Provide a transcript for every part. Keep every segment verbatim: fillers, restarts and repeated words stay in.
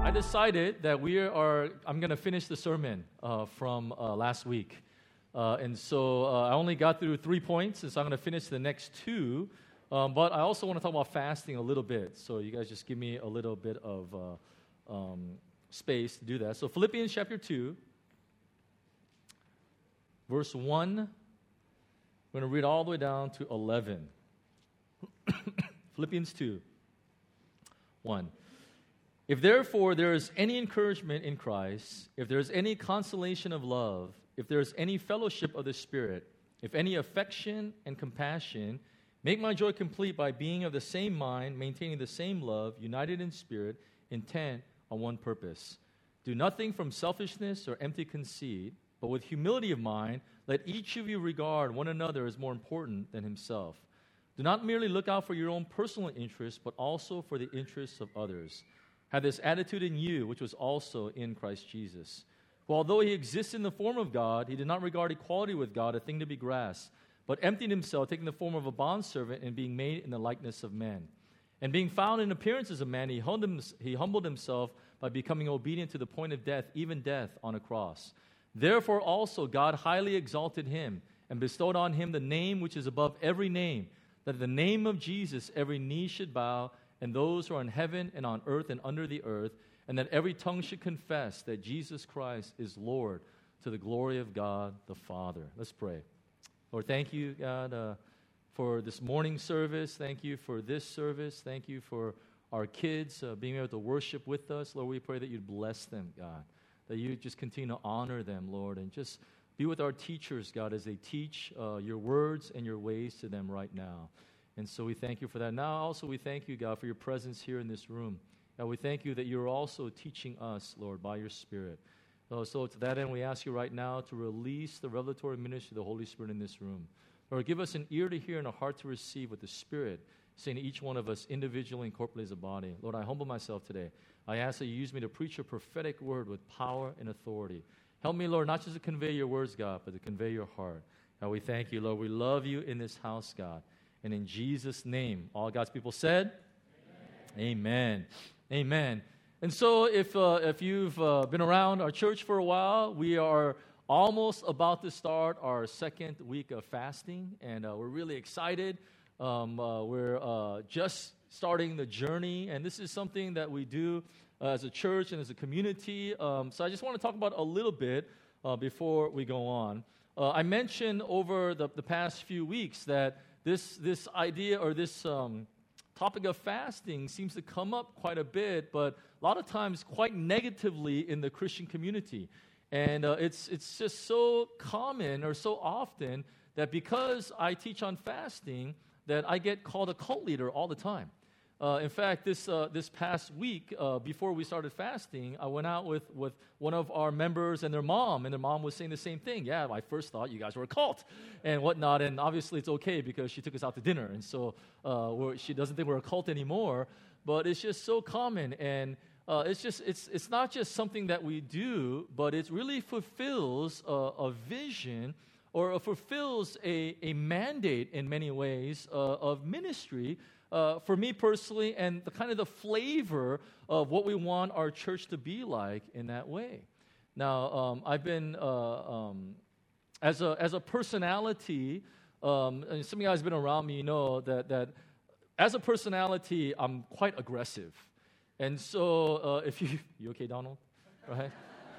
I decided that we are, I'm going to finish the sermon uh, from uh, last week. Uh, and so uh, I only got through three points, and so I'm going to finish the next two. Um, but I also want to talk about fasting a little bit. So you guys just give me a little bit of uh, um, space to do that. So Philippians chapter two, verse one. We're going to read all the way down to eleven. Philippians two, one. If therefore there is any encouragement in Christ, if there is any consolation of love, if there is any fellowship of the Spirit, if any affection and compassion, make my joy complete by being of the same mind, maintaining the same love, united in spirit, intent on one purpose. Do nothing from selfishness or empty conceit, but with humility of mind, let each of you regard one another as more important than himself. Do not merely look out for your own personal interests, but also for the interests of others. Have this attitude in you, which was also in Christ Jesus. For although he existed in the form of God, he did not regard equality with God a thing to be grasped, but emptied himself, taking the form of a bondservant and being made in the likeness of men. And being found in appearance as a man, he humbled himself by becoming obedient to the point of death, even death on a cross. Therefore also God highly exalted him and bestowed on him the name which is above every name, that at the name of Jesus every knee should bow, and those who are in heaven and on earth and under the earth, and that every tongue should confess that Jesus Christ is Lord, to the glory of God the Father. Let's pray. Lord, thank you, God, uh, for this morning service. Thank you for this service. Thank you for our kids uh, being able to worship with us. Lord, we pray that you'd bless them, God, that you just continue to honor them, Lord, and just be with our teachers, God, as they teach uh, your words and your ways to them right now. And so we thank you for that. Now also we thank you, God, for your presence here in this room. God, we thank you that you're also teaching us, Lord, by your Spirit. Uh, so to that end, we ask you right now to release the revelatory ministry of the Holy Spirit in this room. Lord, give us an ear to hear and a heart to receive what the Spirit is saying to each one of us individually and corporately as a body. Lord, I humble myself today. I ask that you use me to preach a prophetic word with power and authority. Help me, Lord, not just to convey your words, God, but to convey your heart. God, we thank you, Lord. We love you in this house, God. And in Jesus' name, all God's people said, Amen. Amen. Amen. And so if uh, if you've uh, been around our church for a while, we are almost about to start our second week of fasting, and uh, we're really excited. Um, uh, we're uh, just starting the journey, and this is something that we do uh, as a church and as a community. Um, so I just want to talk about a little bit uh, before we go on. Uh, I mentioned over the, the past few weeks that This this idea or this um, topic of fasting seems to come up quite a bit, but a lot of times quite negatively in the Christian community. And uh, it's it's just so common or so often that because I teach on fasting, that I get called a cult leader all the time. Uh, in fact, this uh, this past week, uh, before we started fasting, I went out with, with one of our members and their mom, and their mom was saying the same thing. Yeah, I first thought you guys were a cult and whatnot, and obviously it's okay because she took us out to dinner, and so uh, we're, she doesn't think we're a cult anymore, but it's just so common, and uh, it's just it's it's not just something that we do, but it really fulfills a, a vision or fulfills a, a mandate in many ways uh, of ministry. Uh, for me personally, and the kind of the flavor of what we want our church to be like in that way. Now, um, I've been uh, um, as a as a personality. Um, and some of you guys have been around me, you know that that as a personality, I'm quite aggressive, and so uh, if you you okay, Donald, right?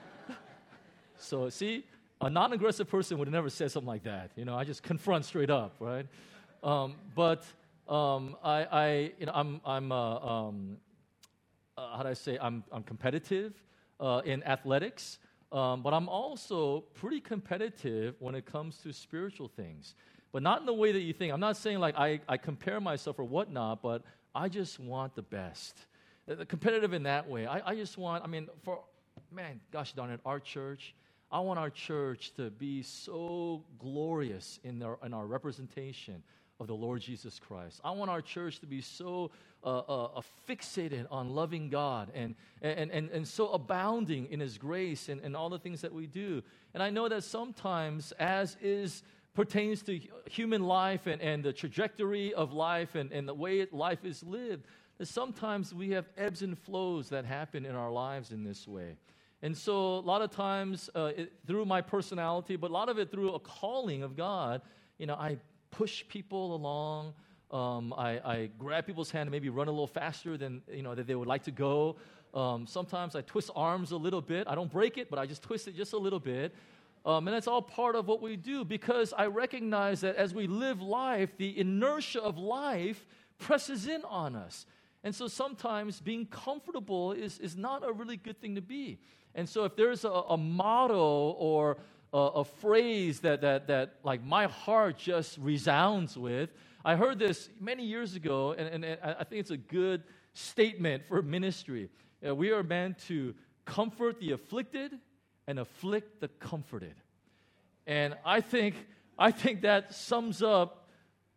So see, a non-aggressive person would have never said something like that. You know, I just confront straight up, right? Um, but Um, I, I, you know, I'm, I'm, uh, um, uh, how do I say? I'm, I'm competitive uh, in athletics, um, but I'm also pretty competitive when it comes to spiritual things. But not in the way that you think. I'm not saying like I, I compare myself or whatnot, but I just want the best. The competitive in that way. I, I just want. I mean, for man, gosh darn it, our church. I want our church to be so glorious in our in our representation of the Lord Jesus Christ. I want our church to be so uh, uh, fixated on loving God and, and, and, and so abounding in His grace and, and all the things that we do. And I know that sometimes, as is pertains to human life and, and the trajectory of life and, and the way life is lived, that sometimes we have ebbs and flows that happen in our lives in this way. And so a lot of times uh, it, through my personality, but a lot of it through a calling of God, you know, I push people along. Um, I, I grab people's hand and maybe run a little faster than, you know, that they would like to go. Um, sometimes I twist arms a little bit. I don't break it, but I just twist it just a little bit. Um, and that's all part of what we do, because I recognize that as we live life, the inertia of life presses in on us. And so sometimes being comfortable is, is not a really good thing to be. And so if there's a, a motto or a, a phrase that, that, that like my heart just resounds with, I heard this many years ago, and, and I think it's a good statement for ministry. Uh, we are meant to comfort the afflicted and afflict the comforted. And I think, I think that sums up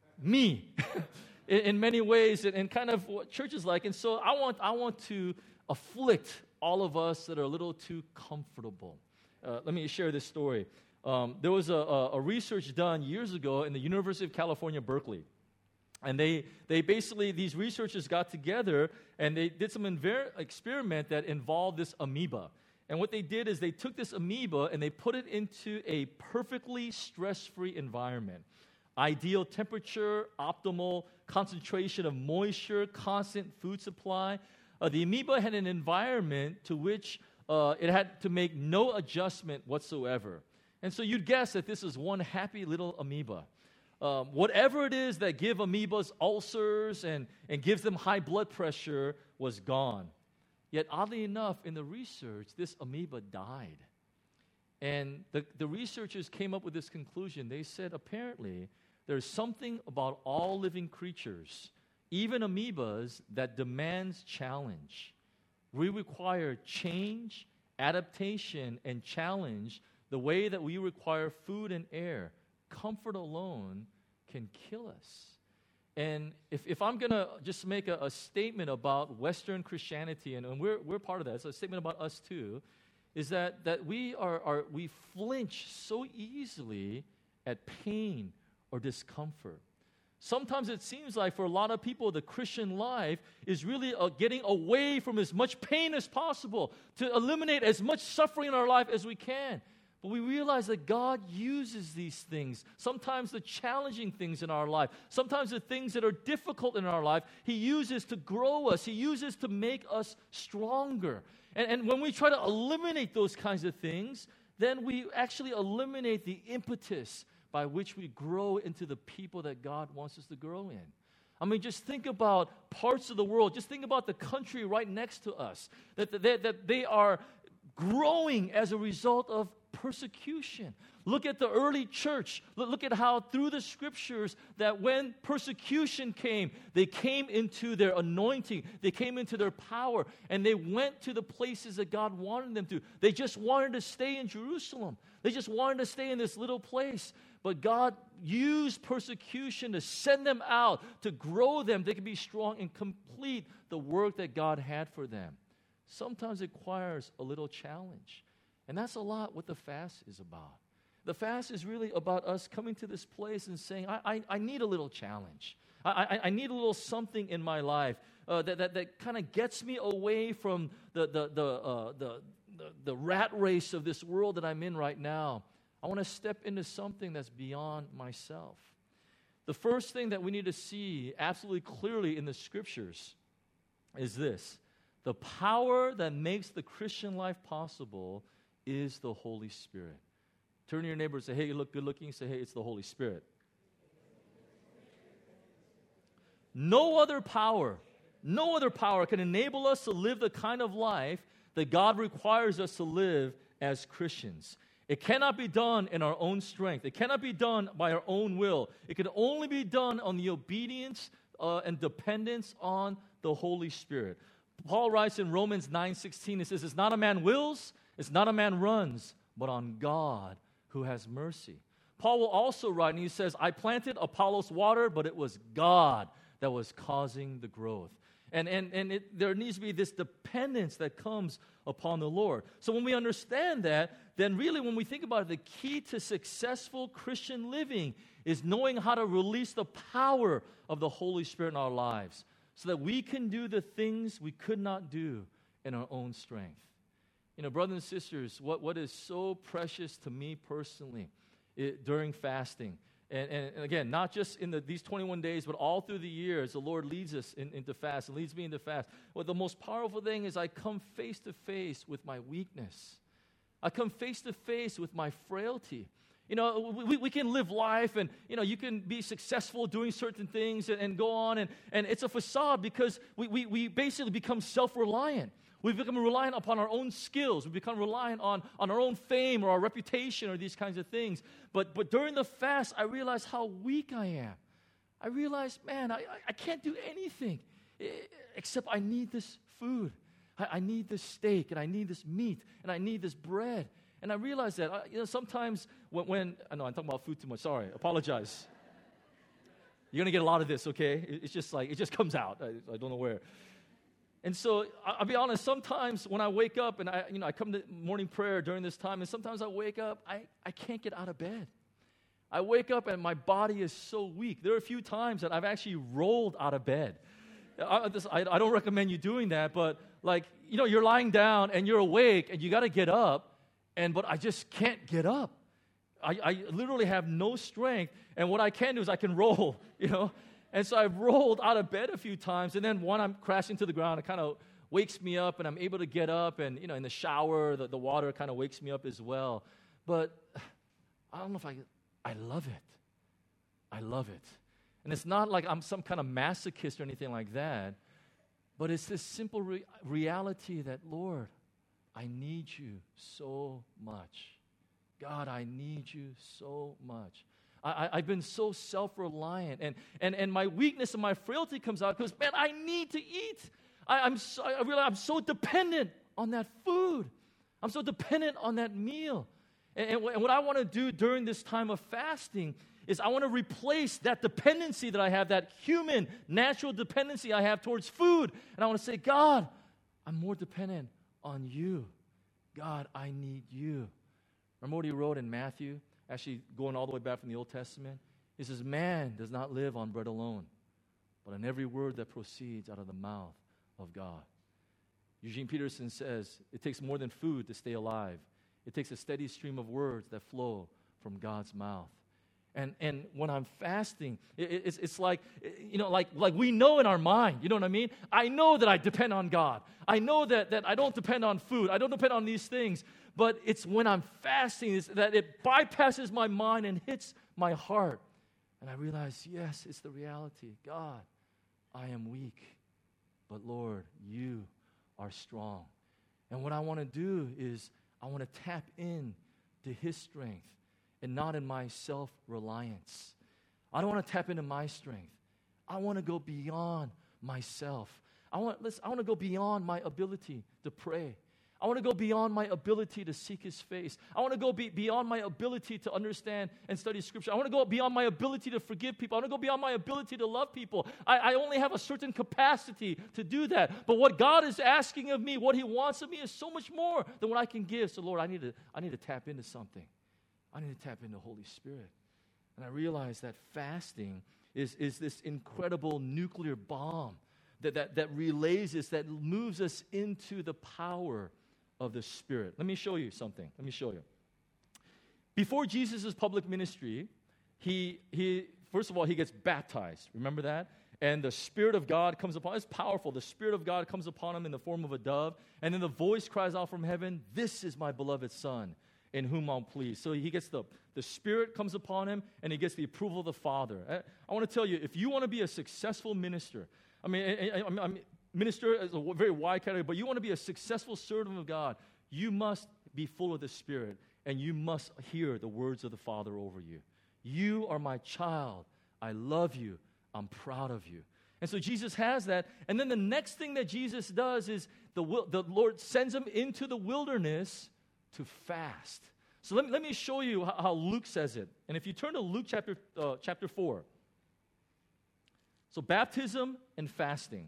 me in, in many ways, and, and kind of what church is like. And so I want, I want to afflict all of us that are a little too comfortable. Uh, let me share this story. Um, there was a, a, a research done years ago in the University of California, Berkeley. And they, they basically, these researchers got together and they did some inver- experiment that involved this amoeba. And what they did is they took this amoeba and they put it into a perfectly stress-free environment. Ideal temperature, optimal concentration of moisture, constant food supply. Uh, the amoeba had an environment to which uh, it had to make no adjustment whatsoever. And so you'd guess that this is one happy little amoeba. Um, whatever it is that give amoebas ulcers and, and gives them high blood pressure was gone. Yet oddly enough, in the research, this amoeba died. And the, the researchers came up with this conclusion. They said, apparently, there's something about all living creatures, even amoebas, that demands challenge. We require change, adaptation, and challenge the way that we require food and air. Comfort alone can kill us. And if, if I'm going to just make a, a statement about Western Christianity, and, and we're, we're part of that, it's a statement about us too, is that, that we are, are we flinch so easily at pain or discomfort. Sometimes it seems like for a lot of people, the Christian life is really uh, getting away from as much pain as possible, to eliminate as much suffering in our life as we can. But we realize that God uses these things, sometimes the challenging things in our life, sometimes the things that are difficult in our life, He uses to grow us. He uses to make us stronger. And, and when we try to eliminate those kinds of things, then we actually eliminate the impetus by which we grow into the people that God wants us to grow in. I mean, just think about parts of the world. Just think about the country right next to us, that, that, that they are growing as a result of persecution. Look at the early church. Look at how through the scriptures that when persecution came, they came into their anointing, they came into their power, and they went to the places that God wanted them to. They just wanted to stay in Jerusalem. They just wanted to stay in this little place. But God used persecution to send them out, to grow them. They could be strong and complete the work that God had for them. Sometimes it requires a little challenge. And that's a lot what the fast is about. The fast is really about us coming to this place and saying, I, I, I need a little challenge. I, I, I need a little something in my life uh, that, that, that kind of gets me away from the, the, the, uh, the, the, the rat race of this world that I'm in right now. I want to step into something that's beyond myself. The first thing that we need to see absolutely clearly in the scriptures is this. The power that makes the Christian life possible is the Holy Spirit. Turn to your neighbor and say, hey, you look good looking. Say, hey, it's the Holy Spirit. No other power, no other power can enable us to live the kind of life that God requires us to live as Christians. It cannot be done in our own strength. It cannot be done by our own will. It can only be done on the obedience uh, and dependence on the Holy Spirit. Paul writes in Romans nine sixteen, he says, it's not a man wills, it's not a man runs, but on God who has mercy. Paul will also write, and he says, I planted, Apollos watered, but it was God that was causing the growth. And, and, and it, there needs to be this dependence that comes upon the Lord. So when we understand that, then really when we think about it, the key to successful Christian living is knowing how to release the power of the Holy Spirit in our lives. so that we can do the things we could not do in our own strength. You know, brothers and sisters, what, what is so precious to me personally it, during fasting, and, and, and again, not just in the, these twenty-one days, but all through the years, the Lord leads us in, into fast and leads me into fast. Well, the most powerful thing is I come face to face with my weakness. I come face to face with my frailty. You know, we, we can live life and, you know, you can be successful doing certain things and, and go on, and, and it's a facade because we, we, we basically become self-reliant. We become reliant upon our own skills. We become reliant on, on our own fame or our reputation or these kinds of things. But, but during the fast, I realized how weak I am. I realized, man, I, I can't do anything except I need this food. I, I need this steak, and I need this meat, and I need this bread. And I realized that, I, you know, sometimes when, when, I know I'm talking about food too much, sorry, apologize. You're going to get a lot of this, okay? It, it's just like, it just comes out. I, I don't know where. And so, I, I'll be honest, sometimes when I wake up and I, you know, I come to morning prayer during this time, and sometimes I wake up, I, I can't get out of bed. I wake up and my body is so weak. There are a few times that I've actually rolled out of bed. I, this, I, I don't recommend you doing that, but like, you know, you're lying down and you're awake and you got to get up. And but I just can't get up. I, I literally have no strength. And what I can do is I can roll, you know. And so I've rolled out of bed a few times. And then when I'm crashing to the ground, it kind of wakes me up and I'm able to get up. And, you know, in the shower, the, the water kind of wakes me up as well. But I don't know if I, I love it. I love it. And it's not like I'm some kind of masochist or anything like that. But it's this simple re- reality that, Lord, I need you so much. God, I need you so much. I, I, I've been so self-reliant, and, and, and my weakness and my frailty comes out because, man, I need to eat. I, I'm so, I realize I'm so dependent on that food. I'm so dependent on that meal. And, and, and what I want to do during this time of fasting is I want to replace that dependency that I have, that human, natural dependency I have towards food. And I want to say, God, I'm more dependent on you. God, I need you. Remember what he wrote in Matthew, actually going all the way back from the Old Testament? He says, man does not live on bread alone, but on every word that proceeds out of the mouth of God. Eugene Peterson says, it takes more than food to stay alive. It takes a steady stream of words that flow from God's mouth. And and when I'm fasting, it, it's, it's like, you know, like, like we know in our mind, you know what I mean? I know that I depend on God. I know that, that I don't depend on food. I don't depend on these things. But it's when I'm fasting is that it bypasses my mind and hits my heart. And I realize, yes, it's the reality. God, I am weak. But Lord, you are strong. And what I want to do is I want to tap in to his strength and not in my self-reliance. I don't want to tap into my strength. I want to go beyond myself. I want, listen, I want to go beyond my ability to pray. I want to go beyond my ability to seek his face. I want to go be, beyond my ability to understand and study Scripture. I want to go beyond my ability to forgive people. I want to go beyond my ability to love people. I, I only have a certain capacity to do that. But what God is asking of me, what he wants of me is so much more than what I can give. So, Lord, I need to, I need to tap into something. I need to tap into the Holy Spirit. And I realize that fasting is, is this incredible nuclear bomb that, that, that relays us, that moves us into the power of the Spirit. Let me show you something. Let me show you. Before Jesus' public ministry, he, he first of all, he gets baptized. Remember that? And the Spirit of God comes upon him. It's powerful. The Spirit of God comes upon him in the form of a dove. And then the voice cries out from heaven, "This is my beloved Son, in whom I'm pleased." So he gets the, the Spirit comes upon him, and he gets the approval of the Father. I, I want to tell you, if you want to be a successful minister, I mean, I, I, I mean minister is a very wide category, but you want to be a successful servant of God, you must be full of the Spirit, and you must hear the words of the Father over you. You are my child. I love you. I'm proud of you. And so Jesus has that. And then the next thing that Jesus does is the, the Lord sends him into the wilderness to fast. So let me, let me show you how, how Luke says it. And if you turn to Luke chapter, uh, chapter four. So baptism and fasting.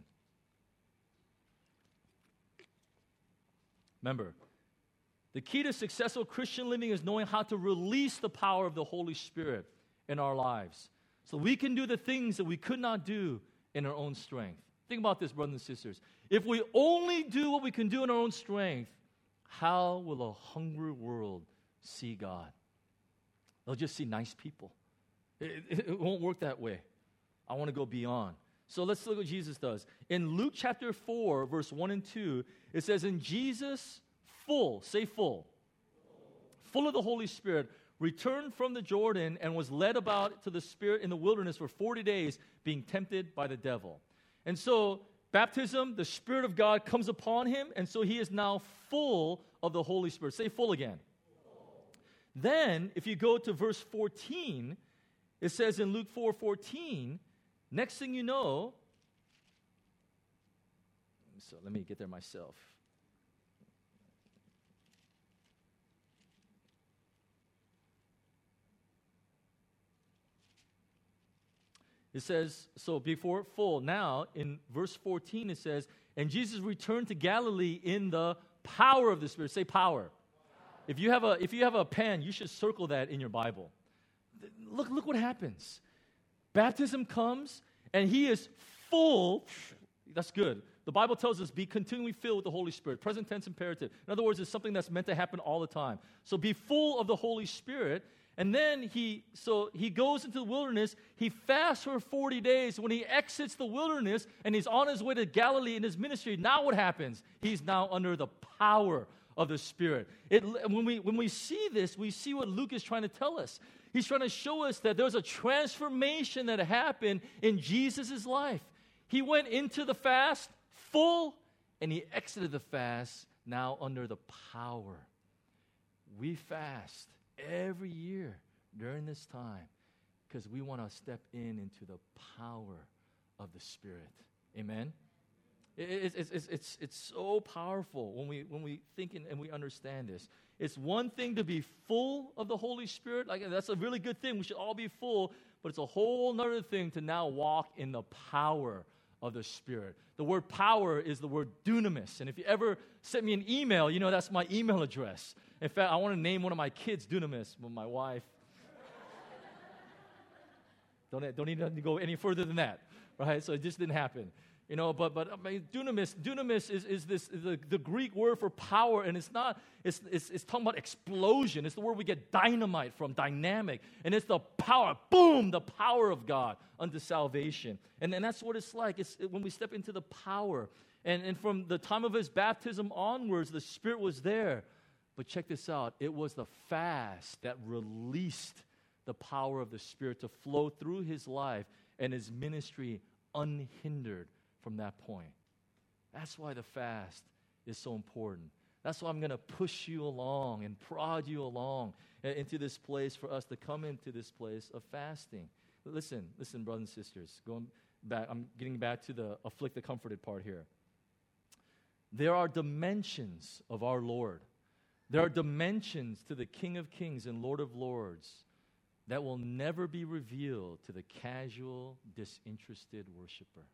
Remember, the key to successful Christian living is knowing how to release the power of the Holy Spirit in our lives so we can do the things that we could not do in our own strength. Think about this, brothers and sisters. If we only do what we can do in our own strength, how will a hungry world see God? They'll just see nice people. It, it, it won't work that way. I want to go beyond. So let's look what Jesus does. In Luke chapter four, verse one and two, it says, "And Jesus, full," say full, full of the Holy Spirit, returned from the Jordan and was led about to the Spirit in the wilderness for forty days, being tempted by the devil. And so, baptism, the Spirit of God comes upon him, and so he is now full of the Holy Spirit. Say full again. Full. Then, if you go to verse fourteen, it says in Luke four fourteen, next thing you know, so let me get there myself. It says, so before full, now in verse fourteen it says, "And Jesus returned to Galilee in the power of the Spirit." Say power. Power. If you have a if you have a pen, you should circle that in your Bible. Look, look what happens. Baptism comes, and he is full. That's good. The Bible tells us, be continually filled with the Holy Spirit. Present tense imperative. In other words, it's something that's meant to happen all the time. So be full of the Holy Spirit. And then he, so he goes into the wilderness. He fasts for forty days. When he exits the wilderness and he's on his way to Galilee in his ministry, now what happens? He's now under the power of the Spirit. It, when we when we see this, we see what Luke is trying to tell us. He's trying to show us that there's a transformation that happened in Jesus' life. He went into the fast full, and he exited the fast now under the power. We fast every year during this time because we want to step in into the power of the Spirit. Amen? It, it's, it's, it's, it's so powerful when we when we think and we understand this. It's one thing to be full of the Holy Spirit. Like, that's a really good thing. We should all be full. But it's a whole other thing to now walk in the power of the Spirit. The word power is the word dunamis. And if you ever sent me an email, you know that's my email address. In fact, I want to name one of my kids dunamis, with my wife. don't, don't need to go any further than that, right? So it just didn't happen. You know, but but I mean, dunamis, dunamis is, is this is the, the Greek word for power, and it's not, it's, it's it's talking about explosion. It's the word we get dynamite from, dynamic. And it's the power, boom, the power of God unto salvation. And, and that's what it's like. It's it, when we step into the power. And, and from the time of his baptism onwards, the Spirit was there. But check this out. It was the fast that released the power of the Spirit to flow through his life and his ministry unhindered from that point. That's why the fast is so important. That's why I'm going to push you along and prod you along into this place for us to come into this place of fasting. Listen, listen, brothers and sisters. Going back, I'm getting back to the afflict the comforted part here. There are dimensions of our Lord. There are dimensions to the King of Kings and Lord of Lords that will never be revealed to the casual, disinterested worshiper.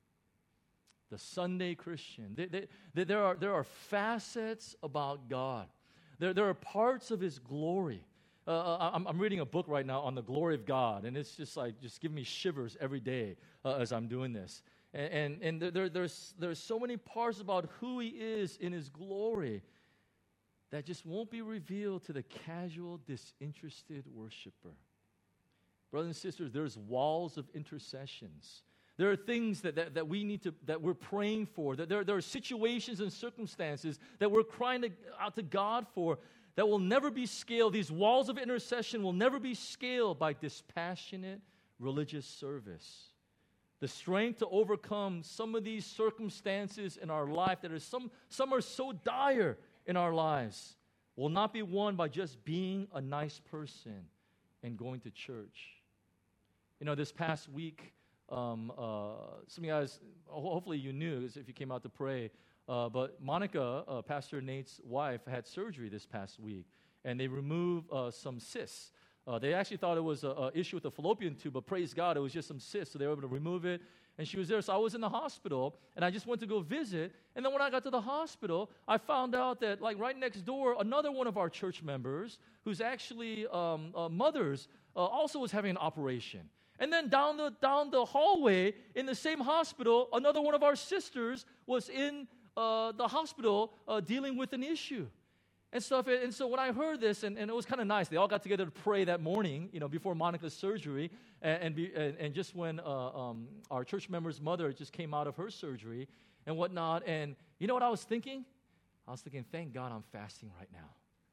The Sunday Christian. They, they, they, there, are, there are facets about God. There, there are parts of his glory. Uh, I'm, I'm reading a book right now on the glory of God, and it's just like, just giving me shivers every day uh, as I'm doing this. And, and, and there, there, there's, there's so many parts about who he is in his glory that just won't be revealed to the casual, disinterested worshiper. Brothers and sisters, there's walls of intercessions. There are things that, that, that we need to, that we're praying for. That there, there are situations and circumstances that we're crying to, out to God for that will never be scaled. These walls of intercession will never be scaled by dispassionate religious service. The strength to overcome some of these circumstances in our life that are some, some are so dire in our lives will not be won by just being a nice person and going to church. You know, this past week, Um, uh, some of you guys, hopefully you knew if you came out to pray, uh, but Monica, uh, Pastor Nate's wife, had surgery this past week, and they removed uh, some cysts. Uh, they actually thought it was an issue with the fallopian tube, but praise God, it was just some cysts, so they were able to remove it, and she was there. So I was in the hospital, and I just went to go visit, and then when I got to the hospital, I found out that, like, right next door, another one of our church members, who's actually um, uh, mother's, uh, also was having an operation. And then down the down the hallway in the same hospital, another one of our sisters was in uh, the hospital uh, dealing with an issue and stuff. And so when I heard this, and, and it was kind of nice, they all got together to pray that morning, you know, before Monica's surgery, and and, be, and, and just when uh, um, our church member's mother just came out of her surgery and whatnot. And you know what I was thinking? I was thinking, thank God I'm fasting right now.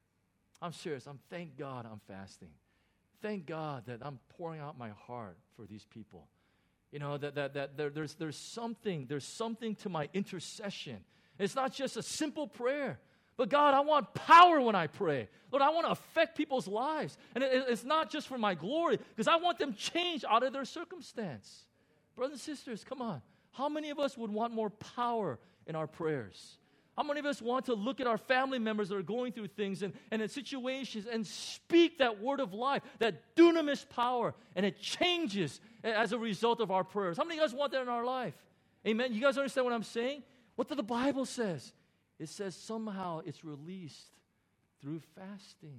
I'm serious. I'm thank God I'm fasting. Thank God that I'm pouring out my heart for these people. You know, that that that there, there's there's something, there's something to my intercession. It's not just a simple prayer. But God, I want power when I pray. Lord, I want to affect people's lives. And it, it's not just for my glory, because I want them changed out of their circumstance. Brothers and sisters, come on. How many of us would want more power in our prayers? How many of us want to look at our family members that are going through things and, and in situations and speak that word of life, that dunamis power, and it changes as a result of our prayers? How many of you guys want that in our life? Amen? You guys understand what I'm saying? What the Bible says? It says somehow it's released through fasting.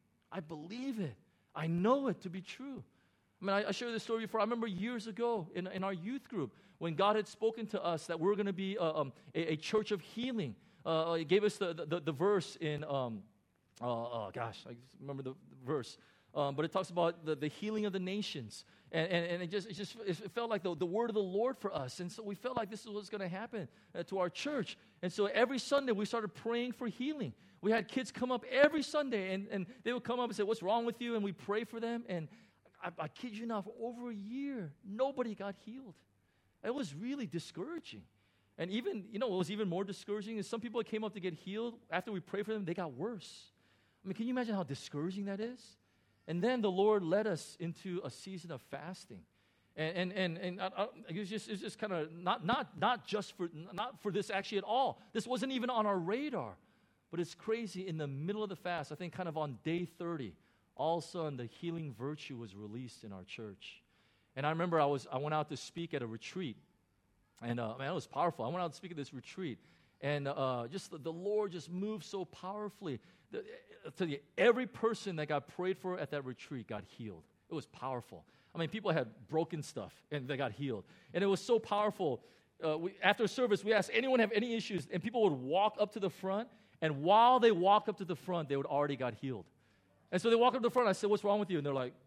I believe it. I know it to be true. I mean, I, I shared this story before. I remember years ago in, in our youth group when God had spoken to us that we're going to be uh, um, a, a church of healing. Uh, he gave us the, the, the verse in, um, uh, oh gosh, I remember the, the verse. Um, but it talks about the, the healing of the nations. And, and, and it just it just it felt like the, the word of the Lord for us. And so we felt like this is what's going to happen uh, to our church. And so every Sunday we started praying for healing. We had kids come up every Sunday, and, and they would come up and say, what's wrong with you? And we pray for them. And I, I kid you not, for over a year, nobody got healed. It was really discouraging. And even, you know, what was even more discouraging is some people that came up to get healed, after we prayed for them, they got worse. I mean, can you imagine how discouraging that is? And then the Lord led us into a season of fasting. And and and, and I, I, it was just, it was just kind of not, not, not just for, not for this actually at all. This wasn't even on our radar. But it's crazy, in the middle of the fast, I think kind of on day thirty, all of a sudden the healing virtue was released in our church. And I remember I was I went out to speak at a retreat. And uh, man, it was powerful. I went out to speak at this retreat. And uh, just the, the Lord just moved so powerfully. The, I'll tell you, every person that got prayed for at that retreat got healed. It was powerful. I mean, people had broken stuff, and they got healed. And it was so powerful. Uh, we, after service, we asked anyone have any issues, and people would walk up to the front, and while they walked up to the front, they would already got healed. And so they walk up to the front, I said, what's wrong with you? And they're like,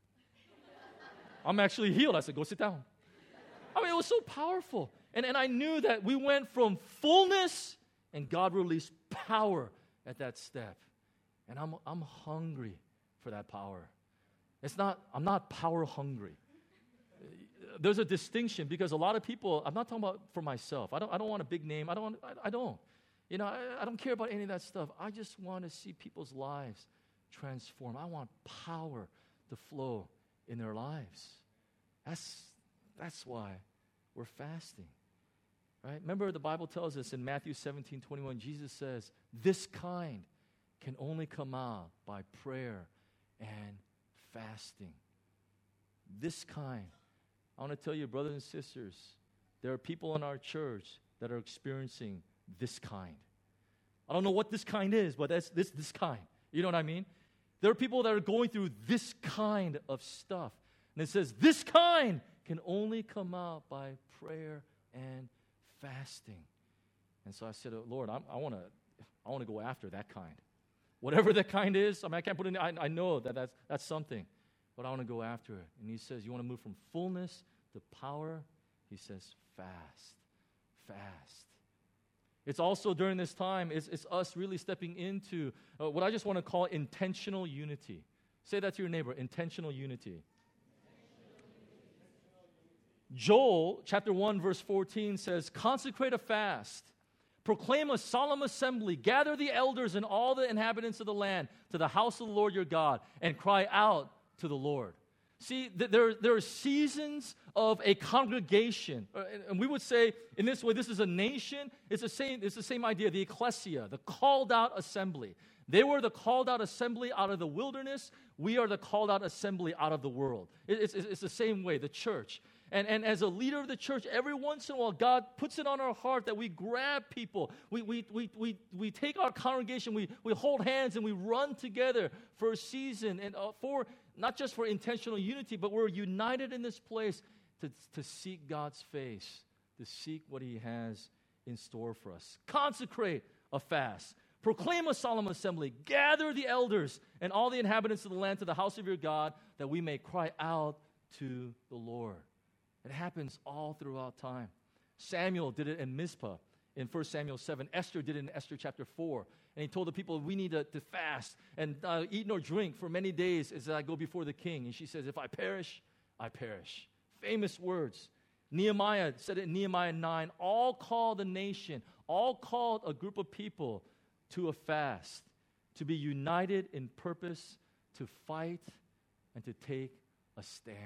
I'm actually healed. I said, go sit down. I mean, it was so powerful. And, and I knew that we went from fullness, and God released power at that step. And I'm I'm hungry for that power. It's not, I'm not power hungry. There's a distinction, because a lot of people, I'm not talking about for myself. I don't I don't want a big name. I don't want, I, I don't. You know, I, I don't care about any of that stuff. I just want to see people's lives transform. I want power to flow in their lives. That's that's why we're fasting. Right? Remember, the Bible tells us in Matthew seventeen twenty-one, Jesus says, this kind can only come out by prayer and fasting. This kind. I want to tell you, brothers and sisters, there are people in our church that are experiencing this kind. I don't know what this kind is, but that's this this kind. You know what I mean? There are people that are going through this kind of stuff. And it says, this kind can only come out by prayer and fasting. And so I said, oh, Lord, I'm, I want to I want to go after that kind. Whatever that kind is, I mean, I can't put it in, I, I know that that's, that's something, but I want to go after it. And he says, you want to move from fullness to power? He says, fast, fast. It's also during this time, it's, it's us really stepping into uh, what I just want to call intentional unity. Say that to your neighbor, intentional unity. Joel chapter one verse fourteen says, consecrate a fast, proclaim a solemn assembly, gather the elders and all the inhabitants of the land to the house of the Lord your God, and cry out to the Lord. See, th- there, there are seasons of a congregation, uh, and, and we would say in this way, this is a nation. It's the same, it's the same idea, the ecclesia, the called out assembly. They were the called out assembly out of the wilderness. We are the called out assembly out of the world. It, it's, it's the same way, the church. And, and as a leader of the church, every once in a while, God puts it on our heart that we grab people. We, we, we, we, we take our congregation, we, we hold hands, and we run together for a season, and uh, for not just for intentional unity, but we're united in this place to, to seek God's face, to seek what He has in store for us. Consecrate a fast. Proclaim a solemn assembly. Gather the elders and all the inhabitants of the land to the house of your God, that we may cry out to the Lord. It happens all throughout time. Samuel did it in Mizpah in First Samuel seven. Esther did it in Esther chapter four. And he told the people, we need to, to fast and uh, eat nor drink for many days as I go before the king. And she says, if I perish, I perish. Famous words. Nehemiah said it in Nehemiah nine. All called the nation, all called a group of people to a fast, to be united in purpose, to fight, and to take a stand.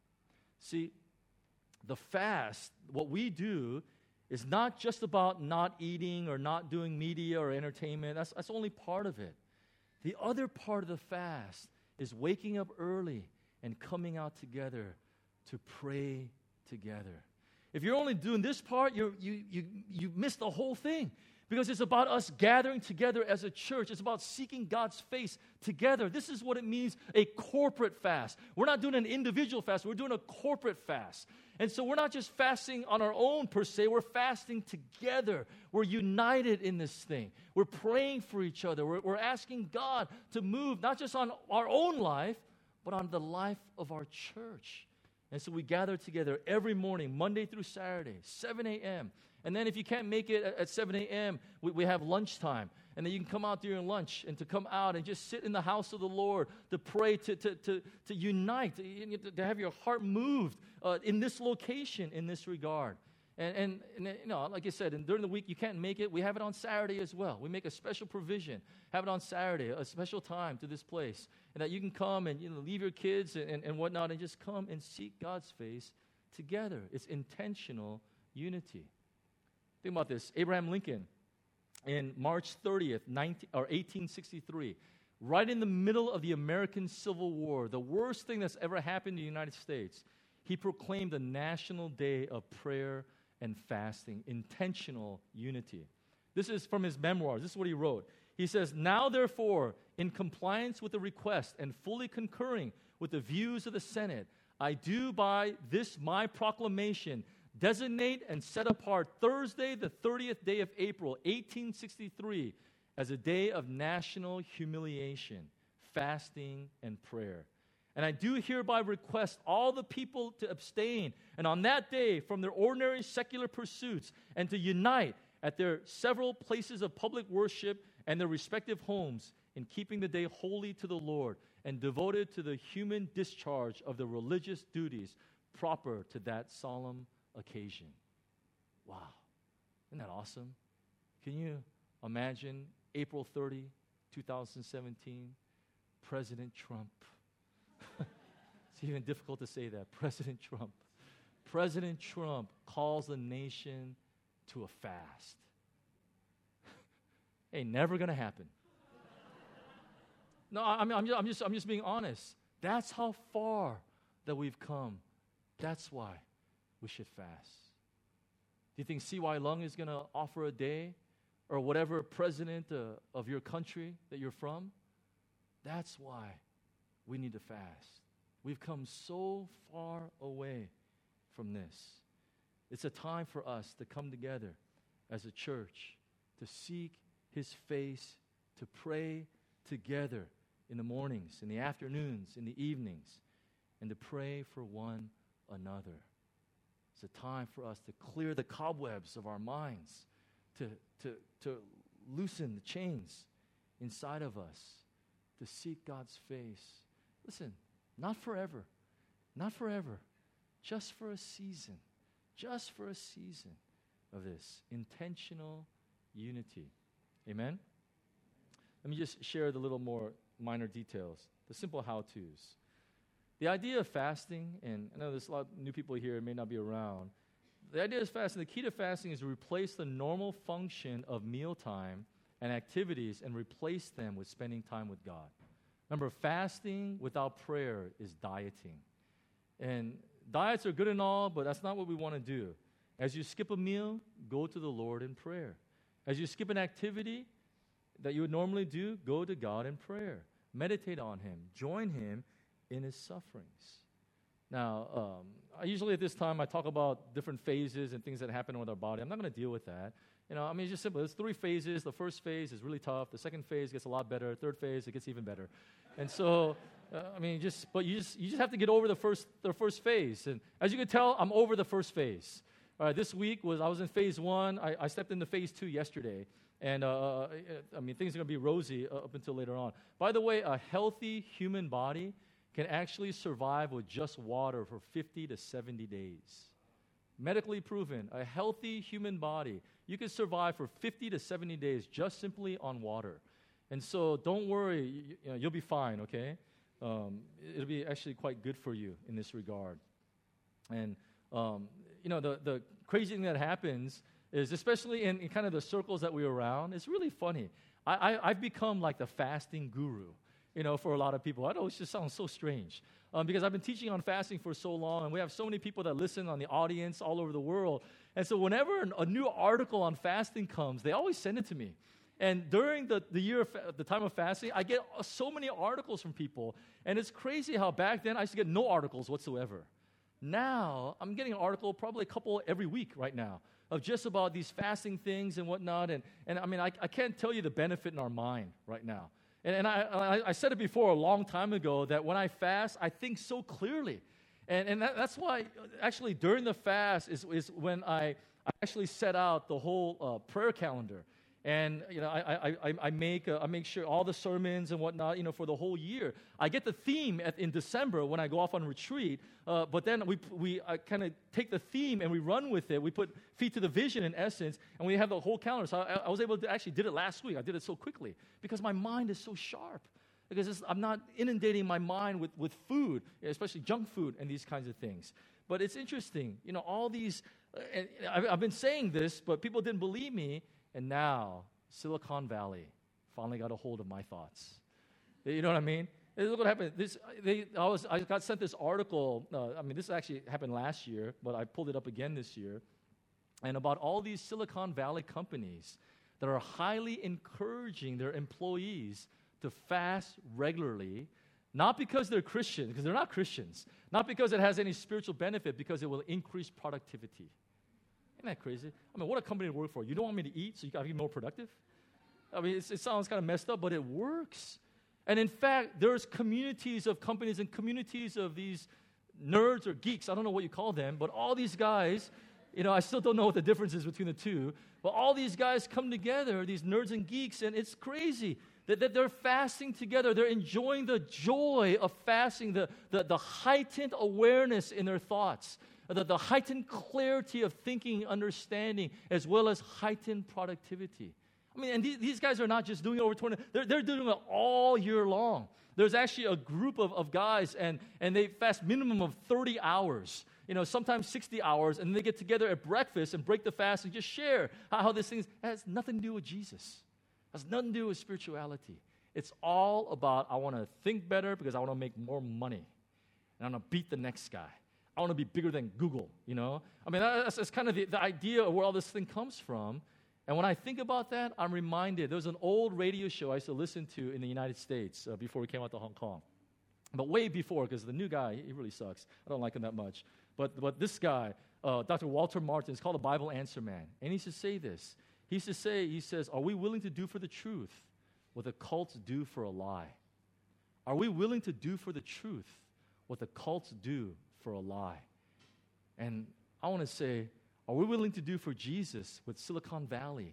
See, the fast, what we do, is not just about not eating or not doing media or entertainment. That's, that's only part of it. The other part of the fast is waking up early and coming out together to pray together. If you're only doing this part, you're, you you you miss the whole thing. Because it's about us gathering together as a church. It's about seeking God's face together. This is what it means, a corporate fast. We're not doing an individual fast. We're doing a corporate fast. And so we're not just fasting on our own per se. We're fasting together. We're united in this thing. We're praying for each other. We're, we're asking God to move not just on our own life, but on the life of our church. And so we gather together every morning, Monday through Saturday, seven a.m., and then if you can't make it at seven a.m., we, we have lunchtime. And then you can come out during lunch and to come out and just sit in the house of the Lord, to pray, to, to, to, to unite, to, to have your heart moved uh, in this location, in this regard. And, and, and, you know, like I said, and during the week you can't make it, we have it on Saturday as well. We make a special provision, have it on Saturday, a special time to this place, and that you can come and, you know, leave your kids and, and, and whatnot and just come and seek God's face together. It's intentional unity. Think about this. Abraham Lincoln, in March thirtieth, nineteen, or eighteen sixty-three, right in the middle of the American Civil War, the worst thing that's ever happened in the United States, he proclaimed a national day of prayer and fasting, intentional unity. This is from his memoirs. This is what he wrote. He says, now therefore, in compliance with the request and fully concurring with the views of the Senate, I do by this my proclamation designate and set apart Thursday, the thirtieth day of April, eighteen sixty-three, as a day of national humiliation, fasting, and prayer. And I do hereby request all the people to abstain, and on that day from their ordinary secular pursuits, and to unite at their several places of public worship and their respective homes in keeping the day holy to the Lord and devoted to the human discharge of the religious duties proper to that solemn occasion. Wow. Isn't that awesome? Can you imagine April thirtieth, twenty seventeen, President Trump? It's even difficult to say that. President Trump. President Trump calls the nation to a fast. Ain't never going to happen. No, I mean, I'm just, I'm just, I'm just being honest. That's how far that we've come. That's why we should fast. Do you think C Y. Lung is going to offer a day, or whatever president uh, of your country that you're from? That's why we need to fast. We've come so far away from this. It's a time for us to come together as a church, to seek His face, to pray together in the mornings, in the afternoons, in the evenings, and to pray for one another. It's a time for us to clear the cobwebs of our minds, to, to, to loosen the chains inside of us, to seek God's face. Listen, not forever, not forever, just for a season, just for a season of this intentional unity. Amen? Let me just share the little more minor details, the simple how-tos. The idea of fasting, and I know there's a lot of new people here who may not be around. The idea of fasting, the key to fasting is to replace the normal function of mealtime and activities and replace them with spending time with God. Remember, fasting without prayer is dieting. And diets are good and all, but that's not what we want to do. As you skip a meal, go to the Lord in prayer. As you skip an activity that you would normally do, go to God in prayer. Meditate on Him. Join Him in his sufferings. Now, um, I usually at this time, I talk about different phases and things that happen with our body. I'm not going to deal with that. You know, I mean, it's just simple. There's three phases. The first phase is really tough. The second phase gets a lot better. Third phase, it gets even better. And so, uh, I mean, just but you just you just have to get over the first the first phase. And as you can tell, I'm over the first phase. All right, this week was I was in phase one. I, I stepped into phase two yesterday. And, uh, I mean, things are going to be rosy up until later on. By the way, a healthy human body can actually survive with just water for fifty to seventy days. Medically proven, a healthy human body, you can survive for fifty to seventy days just simply on water. And so don't worry, you, you know, you'll be fine, okay? Um, it'll be actually quite good for you in this regard. And, um, you know, the, the crazy thing that happens is, especially in, in kind of the circles that we're around, it's really funny. I, I, I've become like the fasting guru, you know, for a lot of people. I know it just sounds so strange um, because I've been teaching on fasting for so long, and we have so many people that listen on the audience all over the world. And so whenever an, a new article on fasting comes, they always send it to me. And during the, the year, of fa- the time of fasting, I get uh, so many articles from people. And it's crazy how back then I used to get no articles whatsoever. Now, I'm getting an article probably a couple every week right now of just about these fasting things and whatnot. And, and I mean, I, I can't tell you the benefit in our mind right now. And, and I, I, I said it before a long time ago that when I fast, I think so clearly. And, and that, that's why, actually, during the fast is, is when I, I actually set out the whole uh, prayer calendar. And, you know, I, I, I, make, uh, I make sure all the sermons and whatnot, you know, for the whole year. I get the theme at, in December when I go off on retreat, uh, but then we, we kind of take the theme and we run with it. We put feet to the vision, in essence, and we have the whole calendar. So I, I was able to actually did it last week. I did it so quickly because my mind is so sharp. Because it's, I'm not inundating my mind with, with food, especially junk food and these kinds of things. But it's interesting. You know, all these, uh, and I've, I've been saying this, but people didn't believe me. And now, Silicon Valley finally got a hold of my thoughts. You know what I mean? Look what happened. This, they, I, was, I got sent this article. Uh, I mean, this actually happened last year, but I pulled it up again this year. And about all these Silicon Valley companies that are highly encouraging their employees to fast regularly, not because they're Christians, because they're not Christians, not because it has any spiritual benefit, because it will increase productivity. Isn't that crazy? I mean, what a company to work for. You don't want me to eat, so you got to be more productive? I mean, it's, it sounds kind of messed up, but it works. And in fact, there's communities of companies and communities of these nerds or geeks, I don't know what you call them, but all these guys, you know, I still don't know what the difference is between the two, but all these guys come together, these nerds and geeks, and it's crazy that, that they're fasting together. They're enjoying the joy of fasting, the, the, the heightened awareness in their thoughts. The, the heightened clarity of thinking, understanding, as well as heightened productivity. I mean, and these, these guys are not just doing it over twenty, they're, they're doing it all year long. There's actually a group of, of guys, and, and they fast minimum of thirty hours, you know, sometimes sixty hours, and they get together at breakfast and break the fast and just share how, how this thing is. It has nothing to do with Jesus. It has nothing to do with spirituality. It's all about, I want to think better because I want to make more money, and I want to beat the next guy. I want to be bigger than Google, you know? I mean, that's, that's kind of the, the idea of where all this thing comes from. And when I think about that, I'm reminded, there was an old radio show I used to listen to in the United States uh, before we came out to Hong Kong. But way before, because the new guy, he really sucks. I don't like him that much. But, but this guy, uh, Doctor Walter Martin, is called the Bible Answer Man. And he used to say this. He used to say, he says, are we willing to do for the truth what the cults do for a lie? Are we willing to do for the truth what the cults do for a lie? And I want to say, are we willing to do for Jesus what Silicon Valley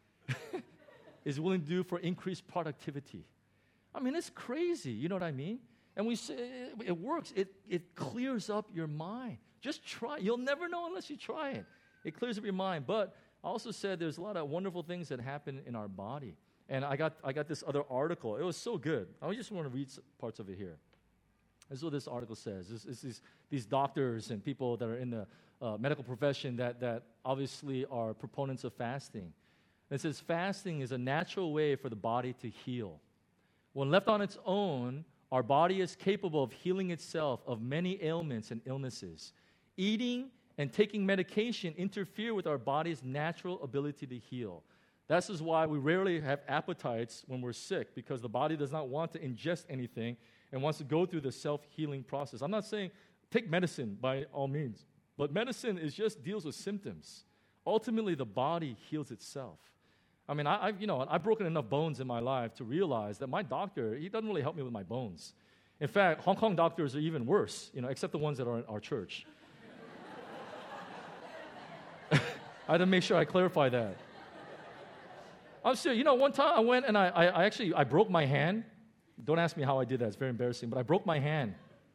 is willing to do for increased productivity? I mean, it's crazy, you know what I mean? And we say it, it works. It, it clears up your mind. Just try. You'll never know unless you try it. It clears up your mind. But I also said there's a lot of wonderful things that happen in our body. And I got I got this other article. It was so good. I just want to read parts of it here. This is what this article says. This, this, these, these doctors and people that are in the uh, medical profession that, that obviously are proponents of fasting. It says, fasting is a natural way for the body to heal. When left on its own, our body is capable of healing itself of many ailments and illnesses. Eating and taking medication interfere with our body's natural ability to heal. This is why we rarely have appetites when we're sick, because the body does not want to ingest anything, and wants to go through the self-healing process. I'm not saying take medicine by all means, but medicine is just deals with symptoms. Ultimately, the body heals itself. I mean, I, I've, you know, I've broken enough bones in my life to realize that my doctor, he doesn't really help me with my bones. In fact, Hong Kong doctors are even worse, you know, except the ones that are in our church. I had to make sure I clarify that. I'm serious. You know, one time I went and I, I, I actually, I broke my hand. Don't ask me how I did that. It's very embarrassing. But I broke my hand.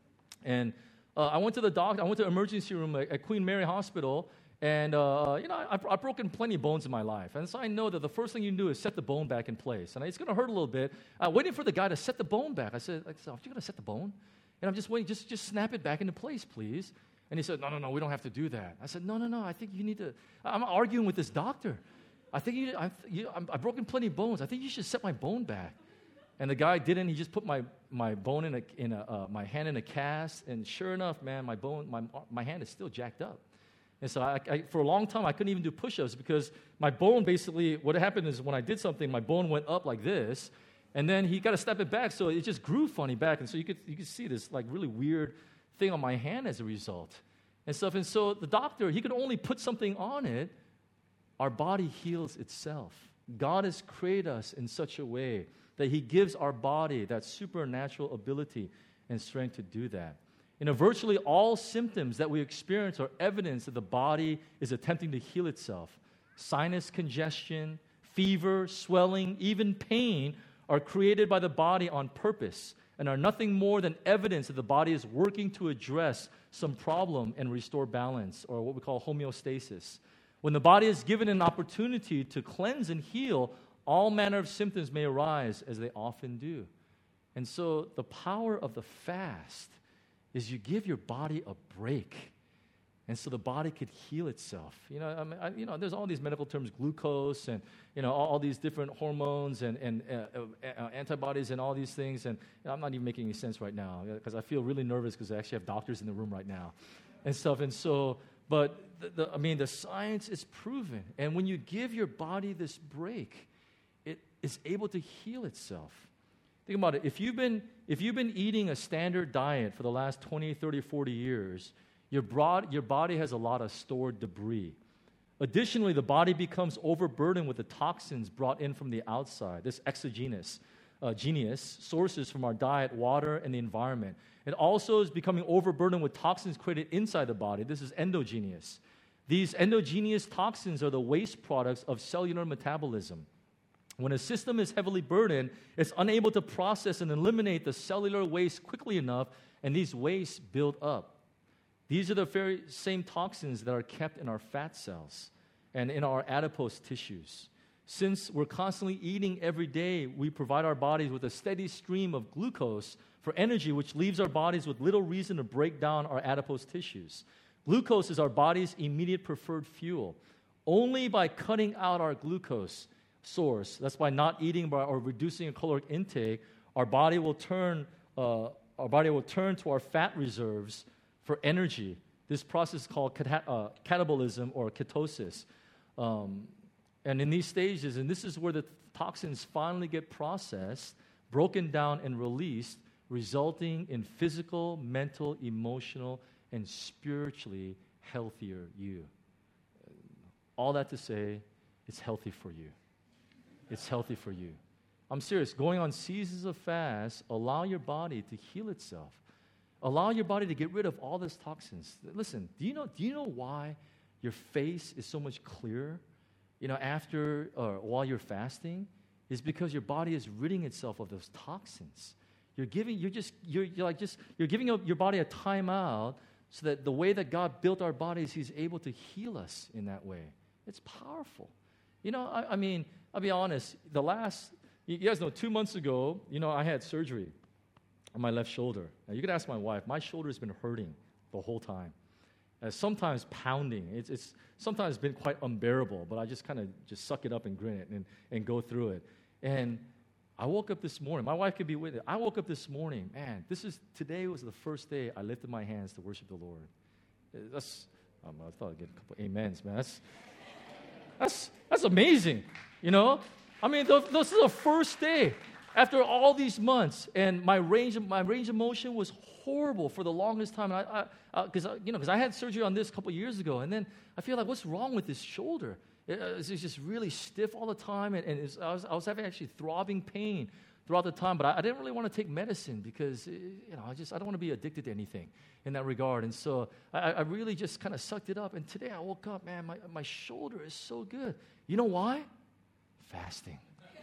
And uh, I went to the doctor. I went to the emergency room at, at Queen Mary Hospital. And, uh, you know, I, I've broken plenty of bones in my life. And so I know that the first thing you do is set the bone back in place. And it's going to hurt a little bit. Uh, waiting for the guy to set the bone back. I said, are you going to set the bone? And I'm just waiting. Just, just snap it back into place, please. And he said, no, no, no, we don't have to do that. I said, no, no, no, I think you need to. I'm arguing with this doctor. I think you, I, you, I've broken plenty of bones. I think you should set my bone back. And the guy didn't. He just put my, my bone in a, in a uh, my hand in a cast. And sure enough, man, my bone, my, my hand is still jacked up. And so I, I, for a long time, I couldn't even do push-ups because my bone basically, what happened is when I did something, my bone went up like this, and then he got to step it back, so it just grew funny back. And so you could you could see this like really weird thing on my hand as a result and stuff. And so the doctor, he could only put something on it. Our body heals itself. God has created us in such a way that he gives our body that supernatural ability and strength to do that. You know, virtually all symptoms that we experience are evidence that the body is attempting to heal itself. Sinus congestion, fever, swelling, even pain are created by the body on purpose and are nothing more than evidence that the body is working to address some problem and restore balance, or what we call homeostasis. When the body is given an opportunity to cleanse and heal, all manner of symptoms may arise, as they often do. And so the power of the fast is you give your body a break, and so the body could heal itself. You know, I mean, I, you know, there's all these medical terms, glucose, and you know, all, all these different hormones and and uh, uh, antibodies and all these things. And you know, I'm not even making any sense right now because I feel really nervous because I actually have doctors in the room right now, and stuff. And so, but the, the, I mean, the science is proven, and when you give your body this break, it is able to heal itself. Think about it. If you've been if you've been eating a standard diet for the last twenty, thirty, forty years, your broad, your body has a lot of stored debris. Additionally, the body becomes overburdened with the toxins brought in from the outside. This exogenous, uh, genius sources from our diet, water, and the environment. It also is becoming overburdened with toxins created inside the body. This is endogenous. These endogenous toxins are the waste products of cellular metabolism. When a system is heavily burdened, it's unable to process and eliminate the cellular waste quickly enough, and these wastes build up. These are the very same toxins that are kept in our fat cells and in our adipose tissues. Since we're constantly eating every day, we provide our bodies with a steady stream of glucose for energy, which leaves our bodies with little reason to break down our adipose tissues. Glucose is our body's immediate preferred fuel. Only by cutting out our glucose source, that's by not eating or reducing a caloric intake, our body will turn uh, our body will turn to our fat reserves for energy. This process is called cat- uh, catabolism or ketosis. Um, and in these stages, and this is where the toxins finally get processed, broken down, and released, resulting in physical, mental, emotional, and spiritually healthier you. All that to say, it's healthy for you. It's healthy for you. I'm serious. Going on seasons of fast, allow your body to heal itself. Allow your body to get rid of all these toxins. Listen, do you know, do you know why your face is so much clearer, you know, after or while you're fasting? It's because your body is ridding itself of those toxins. You're giving, you're just, you're, you're like just, you're giving your body a time out so that the way that God built our bodies, He's able to heal us in that way. It's powerful. You know, I, I mean, I'll be honest, the last, you guys know, two months ago, you know, I had surgery on my left shoulder. Now, you could ask my wife, my shoulder has been hurting the whole time. Uh, sometimes pounding. It's, it's sometimes been quite unbearable, but I just kind of just suck it up and grin it and, and go through it. And I woke up this morning. My wife could be with it. I woke up this morning. Man, this is, today was the first day I lifted my hands to worship the Lord. That's, um, I thought I'd get a couple amens, man. That's, that's, that's amazing. You know, I mean, th- this is the first day. After all these months, and my range of, my range of motion was horrible for the longest time. Because I, I, uh, I, you know, because I had surgery on this a couple years ago, and then I feel like, what's wrong with this shoulder? It, uh, it's just really stiff all the time, and, and it's, I, was, I was having actually throbbing pain throughout the time. But I, I didn't really want to take medicine because, you know, I just I don't want to be addicted to anything in that regard. And so I, I really just kind of sucked it up. And today I woke up, man, my my shoulder is so good. You know why? Fasting.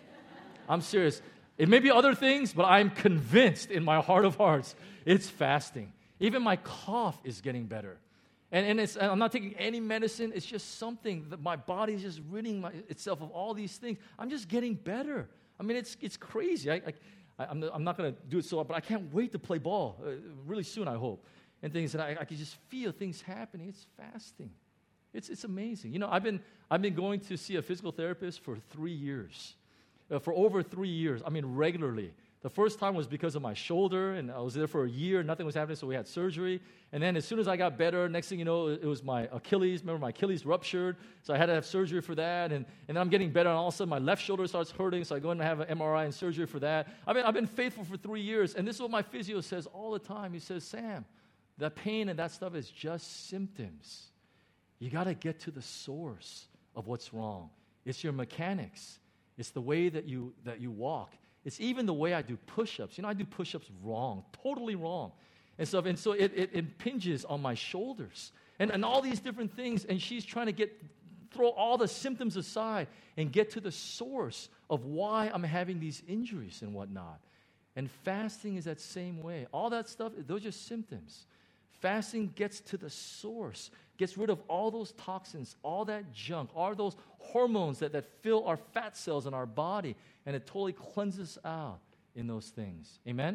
I'm serious. It may be other things, but I'm convinced in my heart of hearts, it's fasting. Even my cough is getting better. And, and it's, I'm not taking any medicine. It's just something that my body is just ridding my, itself of all these things. I'm just getting better. I mean, it's it's crazy. I, I, I'm, I'm not going to do it so, but I can't wait to play ball uh, really soon, I hope. And things that I, I can just feel things happening. It's fasting. It's it's amazing. You know, I've been I've been going to see a physical therapist for three years. Uh, for over three years, I mean regularly. The first time was because of my shoulder, and I was there for a year, nothing was happening, so we had surgery. And then as soon as I got better, next thing you know, it was my Achilles. Remember, my Achilles ruptured, so I had to have surgery for that. And, and then I'm getting better, and all of a sudden my left shoulder starts hurting, so I go in and have an M R I and surgery for that. I mean, I've been faithful for three years, and this is what my physio says all the time. He says, Sam, that pain and that stuff is just symptoms. You got to get to the source of what's wrong. It's your mechanics. It's the way that you that you walk. It's even the way I do push-ups. You know, I do push-ups wrong, totally wrong. And so, and so it, it impinges on my shoulders and, and all these different things. And she's trying to get throw all the symptoms aside and get to the source of why I'm having these injuries and whatnot. And fasting is that same way. All that stuff, those are just symptoms. Fasting gets to the source, gets rid of all those toxins, all that junk, all those hormones that, that fill our fat cells in our body, and it totally cleanses out in those things. Amen?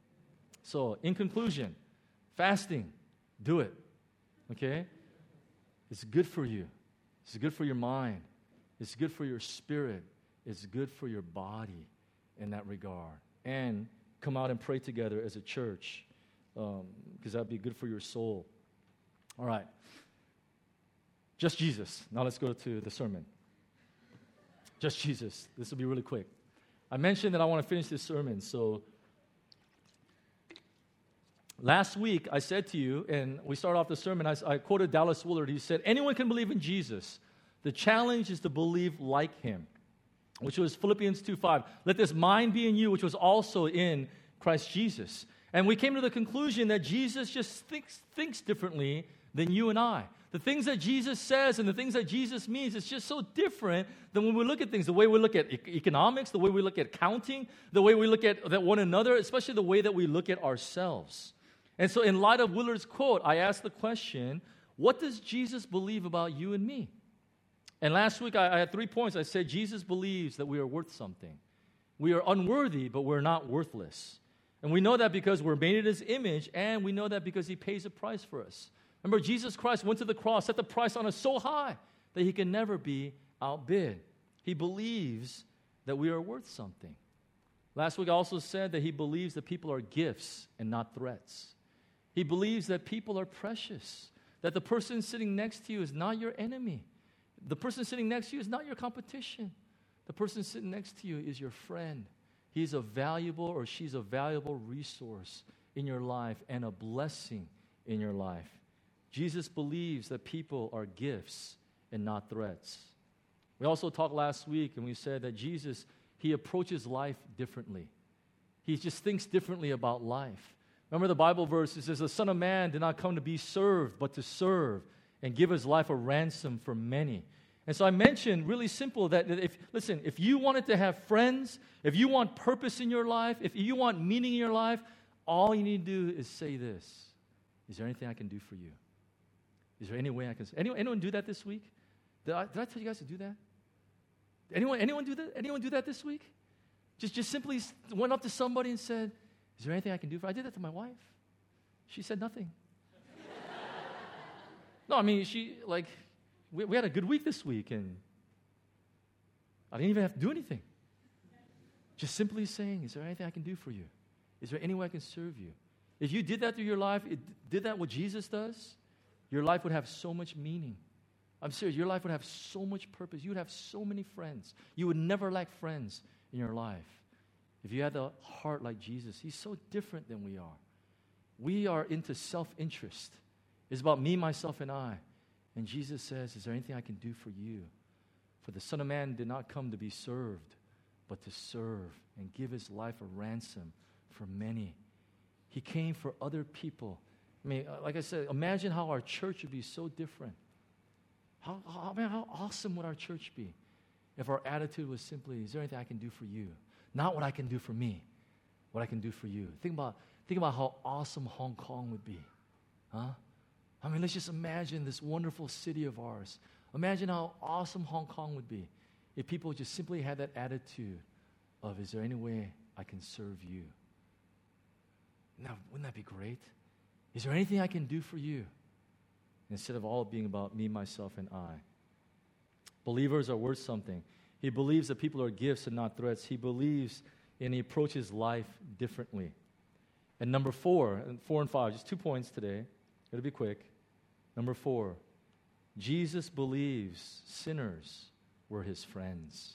So, in conclusion, fasting, do it. Okay? It's good for you. It's good for your mind. It's good for your spirit. It's good for your body in that regard. And come out and pray together as a church, because um, that'd be good for your soul. All right. Just Jesus. Now let's go to the sermon. Just Jesus. This will be really quick. I mentioned that I want to finish this sermon, so last week I said to you, and we started off the sermon, I, I quoted Dallas Willard. He said, anyone can believe in Jesus. The challenge is to believe like him, which was Philippians two five. Let this mind be in you, which was also in Christ Jesus. And we came to the conclusion that Jesus just thinks, thinks differently than you and I. The things that Jesus says and the things that Jesus means, it's just so different than when we look at things. The way we look at e- economics, the way we look at counting, the way we look at that one another, especially the way that we look at ourselves. And so in light of Willard's quote, I asked the question, what does Jesus believe about you and me? And last week I, I had three points. I said Jesus believes that we are worth something. We are unworthy, but we're not worthless. And we know that because we're made in his image, and we know that because he pays a price for us. Remember, Jesus Christ went to the cross, set the price on us so high that he can never be outbid. He believes that we are worth something. Last week I also said that he believes that people are gifts and not threats. He believes that people are precious, that the person sitting next to you is not your enemy. The person sitting next to you is not your competition. The person sitting next to you is your friend. He's a valuable or she's a valuable resource in your life and a blessing in your life. Jesus believes that people are gifts and not threats. We also talked last week and we said that Jesus, he approaches life differently. He just thinks differently about life. Remember the Bible verse, it says, the Son of Man did not come to be served, but to serve and give his life a ransom for many. And so I mentioned really simple that if, listen, if you wanted to have friends, if you want purpose in your life, if you want meaning in your life, all you need to do is say this. Is there anything I can do for you? Is there any way I can... Anyone, anyone do that this week? Did I, did I tell you guys to do that? Anyone, anyone do that? Anyone do that this week? Just, just simply went up to somebody and said, is there anything I can do for you? I did that to my wife. She said nothing. No, I mean, she, like, we, we had a good week this week, and I didn't even have to do anything. Just simply saying, is there anything I can do for you? Is there any way I can serve you? If you did that through your life, it, did that what Jesus does, your life would have so much meaning. I'm serious, your life would have so much purpose. You would have so many friends. You would never lack friends in your life if you had the heart like Jesus, he's so different than we are. We are into self-interest. It's about me, myself, and I. And Jesus says, is there anything I can do for you? For the Son of Man did not come to be served, but to serve and give his life a ransom for many. He came for other people. I mean, like I said, imagine how our church would be so different. How, how, man, how awesome would our church be if our attitude was simply, is there anything I can do for you? Not what I can do for me, what I can do for you. Think about, think about how awesome Hong Kong would be. Huh? I mean, let's just imagine this wonderful city of ours. Imagine how awesome Hong Kong would be if people just simply had that attitude of, is there any way I can serve you? Now, wouldn't that be great? Is there anything I can do for you? Instead of all being about me, myself, and I. Believers are worth something. He believes that people are gifts and not threats. He believes and he approaches life differently. And number four, and four and five, just two points today. It'll be quick. Number four, Jesus believes sinners were his friends.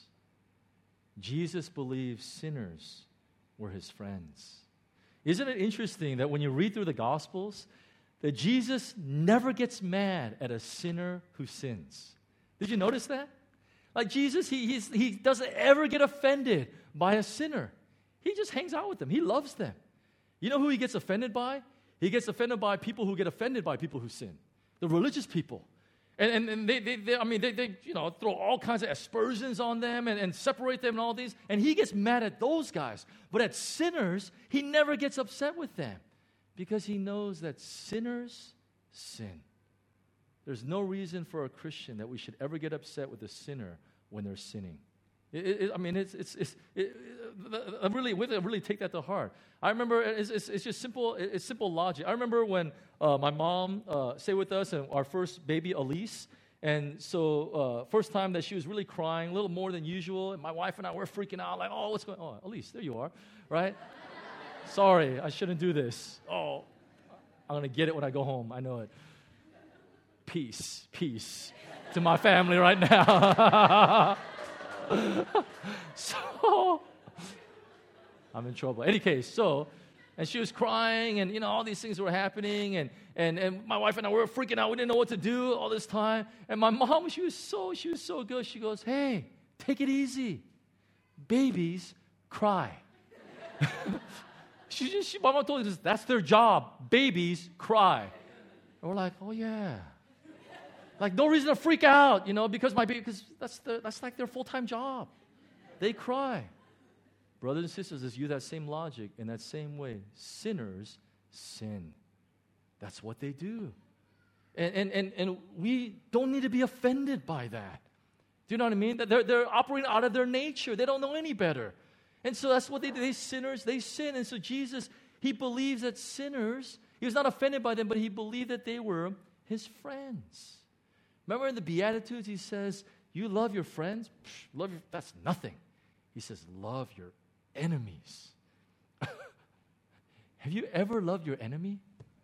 Jesus believes sinners were his friends. Isn't it interesting that when you read through the Gospels, that Jesus never gets mad at a sinner who sins? Did you notice that? Like Jesus, he, he's, he doesn't ever get offended by a sinner. He just hangs out with them. He loves them. You know who he gets offended by? He gets offended by people who get offended by people who sin. The religious people. And, and, and they, they, they, I mean, they, they, you know, throw all kinds of aspersions on them and, and separate them and all these. And he gets mad at those guys. But at sinners, he never gets upset with them because he knows that sinners sin. There's no reason for a Christian that we should ever get upset with a sinner when they're sinning. It, it, I mean, it's it's it's it, it, really we really take that to heart. I remember it's, it's, it's just simple. It's simple logic. I remember when uh, my mom uh, stayed with us and our first baby Elise, and so uh, first time that she was really crying a little more than usual, and my wife and I were freaking out like, oh, what's going on? Oh, Elise, there you are, right? Sorry, I shouldn't do this. Oh, I'm gonna get it when I go home. I know it. Peace, peace to my family right now. So, I'm in trouble. Any case, so, and she was crying, and, you know, all these things were happening, and, and, and my wife and I were freaking out. We didn't know what to do all this time. And my mom, she was so, she was so good. She goes, hey, take it easy. Babies cry. she just, she, my mom told us, that's their job. Babies cry. And we're like, oh, yeah. Like, no reason to freak out, you know, because my baby, because that's the, that's like their full-time job. They cry. Brothers and sisters, let's use that same logic in that same way. Sinners sin. That's what they do. And, and, and, and we don't need to be offended by that. Do you know what I mean? That they're, they're operating out of their nature. They don't know any better. And so that's what they do. They sinners, they sin. And so Jesus, he believes that sinners, he was not offended by them, but he believed that they were his friends. Remember in the Beatitudes, he says, you love your friends? Psh, love your, that's nothing. He says, love your enemies. Have you ever loved your enemy?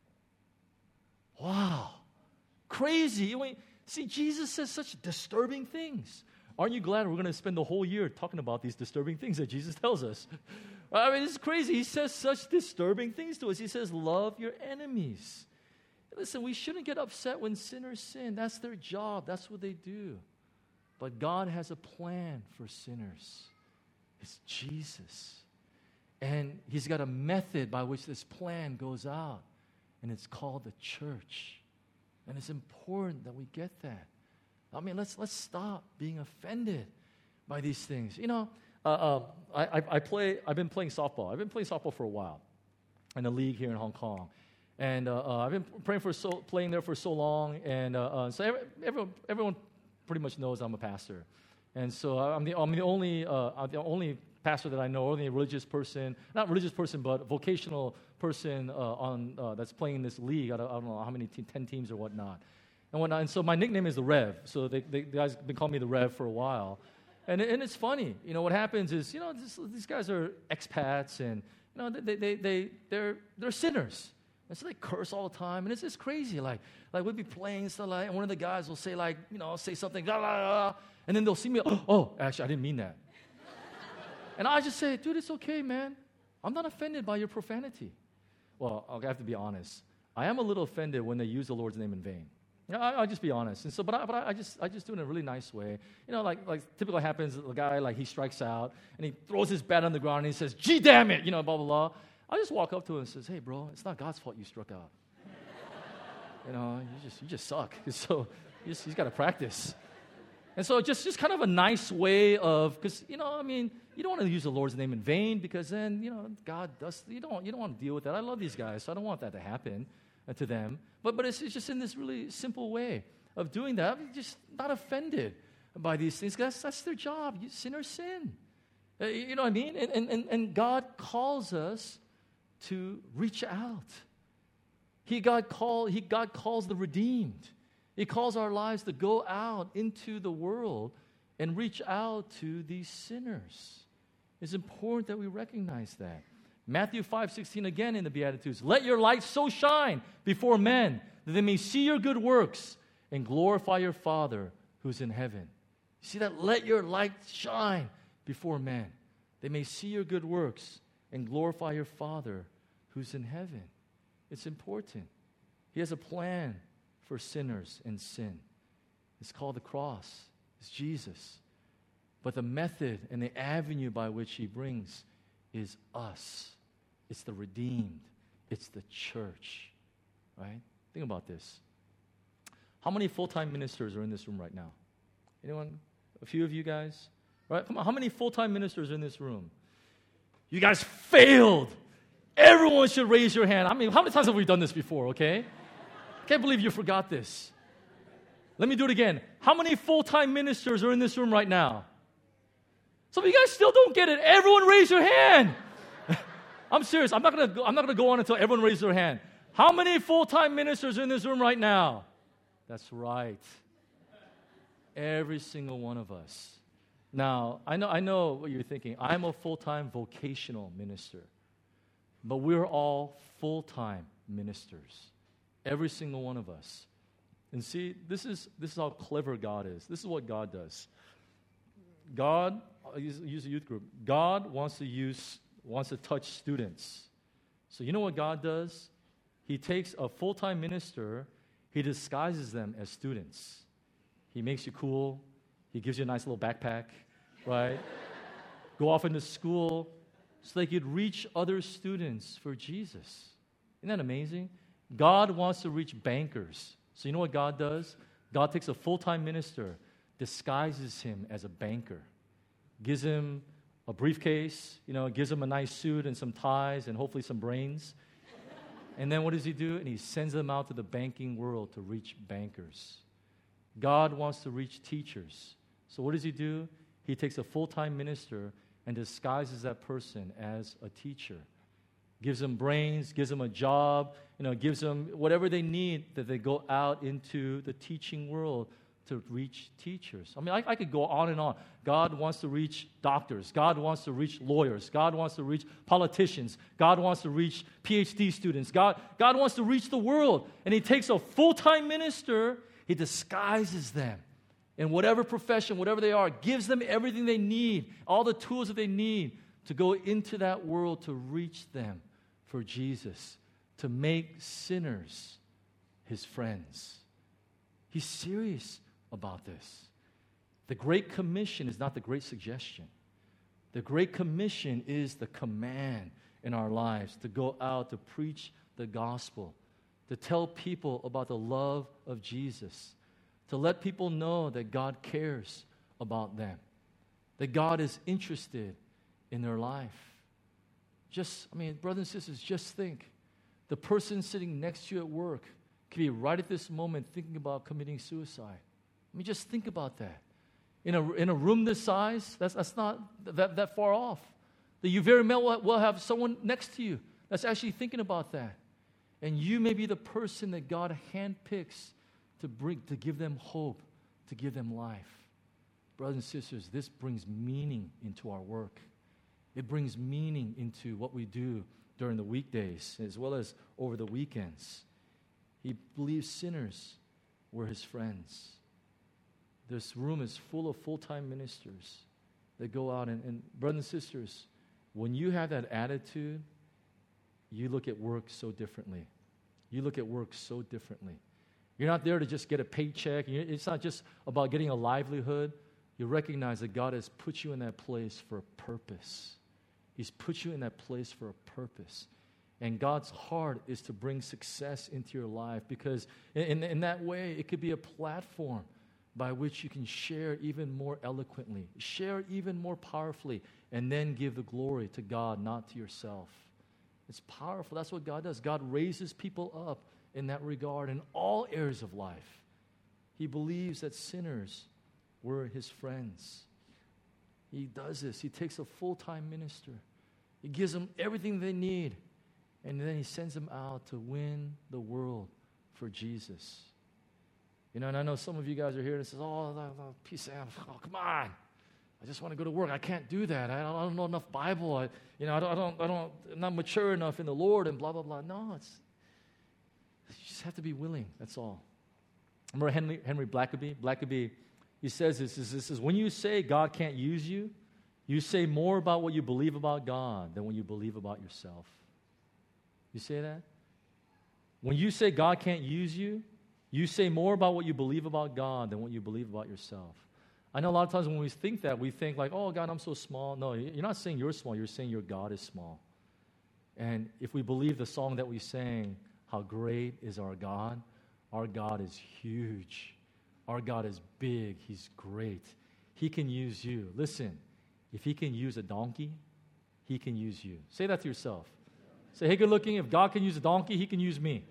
Wow. Crazy. I mean, see, Jesus says such disturbing things. Aren't you glad we're going to spend the whole year talking about these disturbing things that Jesus tells us? I mean, it's crazy. He says such disturbing things to us. He says, love your enemies. Listen, we shouldn't get upset when sinners sin. That's their job. That's what they do. But God has a plan for sinners. It's Jesus. And he's got a method by which this plan goes out. And it's called the church. And it's important that we get that. I mean, let's let's stop being offended by these things. You know, uh, uh, I, I, I play. I've been playing softball. I've been playing softball for a while in a league here in Hong Kong. And uh, uh, I've been praying for so, playing there for so long, and uh, uh, so every, everyone, everyone pretty much knows I'm a pastor, and so I'm the I'm the only uh, I'm the only pastor that I know, only religious person, not religious person, but vocational person uh, on uh, that's playing in this league. I don't, I don't know how many te- ten teams or whatnot, and whatnot. And so my nickname is the Rev. So they, they, the guys have been calling me the Rev for a while, and and it's funny. You know what happens is you know this, these guys are expats, and you know they they they they're they're sinners. And so they curse all the time, and it's just crazy. Like, like we'd be playing stuff like, and one of the guys will say like, you know, say something, blah, blah, blah, and then they'll see me. Oh, oh, actually, I didn't mean that. And I just say, dude, it's okay, man. I'm not offended by your profanity. Well, I have to be honest. I am a little offended when they use the Lord's name in vain. You know, I, I'll just be honest. And so, but I, but I just, I just do it in a really nice way. You know, like, like typically happens, the guy, like, he strikes out, and he throws his bat on the ground, and he says, gee, damn it, you know, blah, blah, blah. I just walk up to him and says, hey, bro, it's not God's fault you struck out. You know, you just, you just suck. So you just, he's got to practice. And so just, just kind of a nice way of, because, you know, I mean, you don't want to use the Lord's name in vain, because then, you know, God does, you don't, you don't want to deal with that. I love these guys, so I don't want that to happen uh, to them. But but it's, it's just in this really simple way of doing that. I'm just not offended by these things. That's, that's their job. You, sinners sin. Uh, you know what I mean? And, and, and God calls us to reach out. He God call, he, God calls the redeemed. He calls our lives to go out into the world and reach out to these sinners. It's important that we recognize that. Matthew five sixteen again in the Beatitudes. Let your light so shine before men that they may see your good works and glorify your Father who's in heaven. You see that? Let your light shine before men. They may see your good works and glorify your Father who's in heaven. It's important. He has a plan for sinners and sin. It's called the cross. It's Jesus. But the method and the avenue by which he brings is us. It's the redeemed. It's the church. Right? Think about this. How many full-time ministers are in this room right now? Anyone? A few of you guys? Right? Come on. How many full-time ministers are in this room? You guys failed. Everyone should raise your hand. I mean, how many times have we done this before, okay? Can't believe you forgot this. Let me do it again. How many full-time ministers are in this room right now? Some of you guys still don't get it. Everyone raise your hand. I'm serious. I'm not gonna go, I'm not gonna go on until everyone raises their hand. How many full-time ministers are in this room right now? That's right. Every single one of us. Now, I know I know what you're thinking. I'm a full-time vocational minister. But we're all full-time ministers. Every single one of us. And see, this is this is how clever God is. This is what God does. God, I'll use, use a youth group. God wants to use, wants to touch students. So you know what God does? He takes a full-time minister, he disguises them as students. He makes you cool. He gives you a nice little backpack, right? Go off into school so they could reach other students for Jesus. Isn't that amazing? God wants to reach bankers. So you know what God does? God takes a full-time minister, disguises him as a banker, gives him a briefcase, you know, gives him a nice suit and some ties and hopefully some brains. And then what does he do? And he sends them out to the banking world to reach bankers. God wants to reach teachers. So what does he do? He takes a full-time minister and disguises that person as a teacher. Gives them brains, gives them a job, you know, gives them whatever they need that they go out into the teaching world to reach teachers. I mean, I, I could go on and on. God wants to reach doctors. God wants to reach lawyers. God wants to reach politicians. God wants to reach P H D students. God, God wants to reach the world. And he takes a full-time minister, he disguises them in whatever profession, whatever they are, gives them everything they need, all the tools that they need to go into that world to reach them for Jesus, to make sinners his friends. He's serious about this. The Great Commission is not the Great Suggestion. The Great Commission is the command in our lives to go out to preach the gospel, to tell people about the love of Jesus, to let people know that God cares about them, that God is interested in their life. Just, I mean, brothers and sisters, just think. The person sitting next to you at work could be right at this moment thinking about committing suicide. I mean, just think about that. In a, in a room this size, that's, that's not that, that far off. That you very well will have someone next to you that's actually thinking about that. And you may be the person that God handpicks to bring, to give them hope, to give them life. Brothers and sisters, this brings meaning into our work. It brings meaning into what we do during the weekdays as well as over the weekends. He believes sinners were his friends. This room is full of full-time ministers. that go out. And, and brothers and sisters, when you have that attitude, you look at work so differently. You look at work so differently. You're not there to just get a paycheck. It's not just about getting a livelihood. You recognize that God has put you in that place for a purpose. He's put you in that place for a purpose. And God's heart is to bring success into your life, because in, in that way, it could be a platform by which you can share even more eloquently, share even more powerfully, and then give the glory to God, not to yourself. It's powerful. That's what God does. God raises people up in that regard in all areas of life. He believes that sinners were his friends. He does this. He takes a full-time minister. He gives them everything they need. And then he sends them out to win the world for Jesus. You know, and I know some of you guys are here and says, oh, peace, oh, come on. I just want to go to work. I can't do that. I don't, I don't know enough Bible. I, you know, I don't, I don't, I don't, I'm not mature enough in the Lord and blah, blah, blah. No, it's, you just have to be willing. That's all. Remember Henry, Henry Blackaby? Blackaby, he says this, this, this is when you say God can't use you, you say more about what you believe about God than what you believe about yourself. You say that? When you say God can't use you, you say more about what you believe about God than what you believe about yourself. I know a lot of times when we think that, we think like, oh, God, I'm so small. No, you're not saying you're small. You're saying your God is small. And if we believe the song that we sang, how great is our God, our God is huge. Our God is big. He's great. He can use you. Listen, if he can use a donkey, he can use you. Say that to yourself. Say, hey, good looking, if God can use a donkey, he can use me.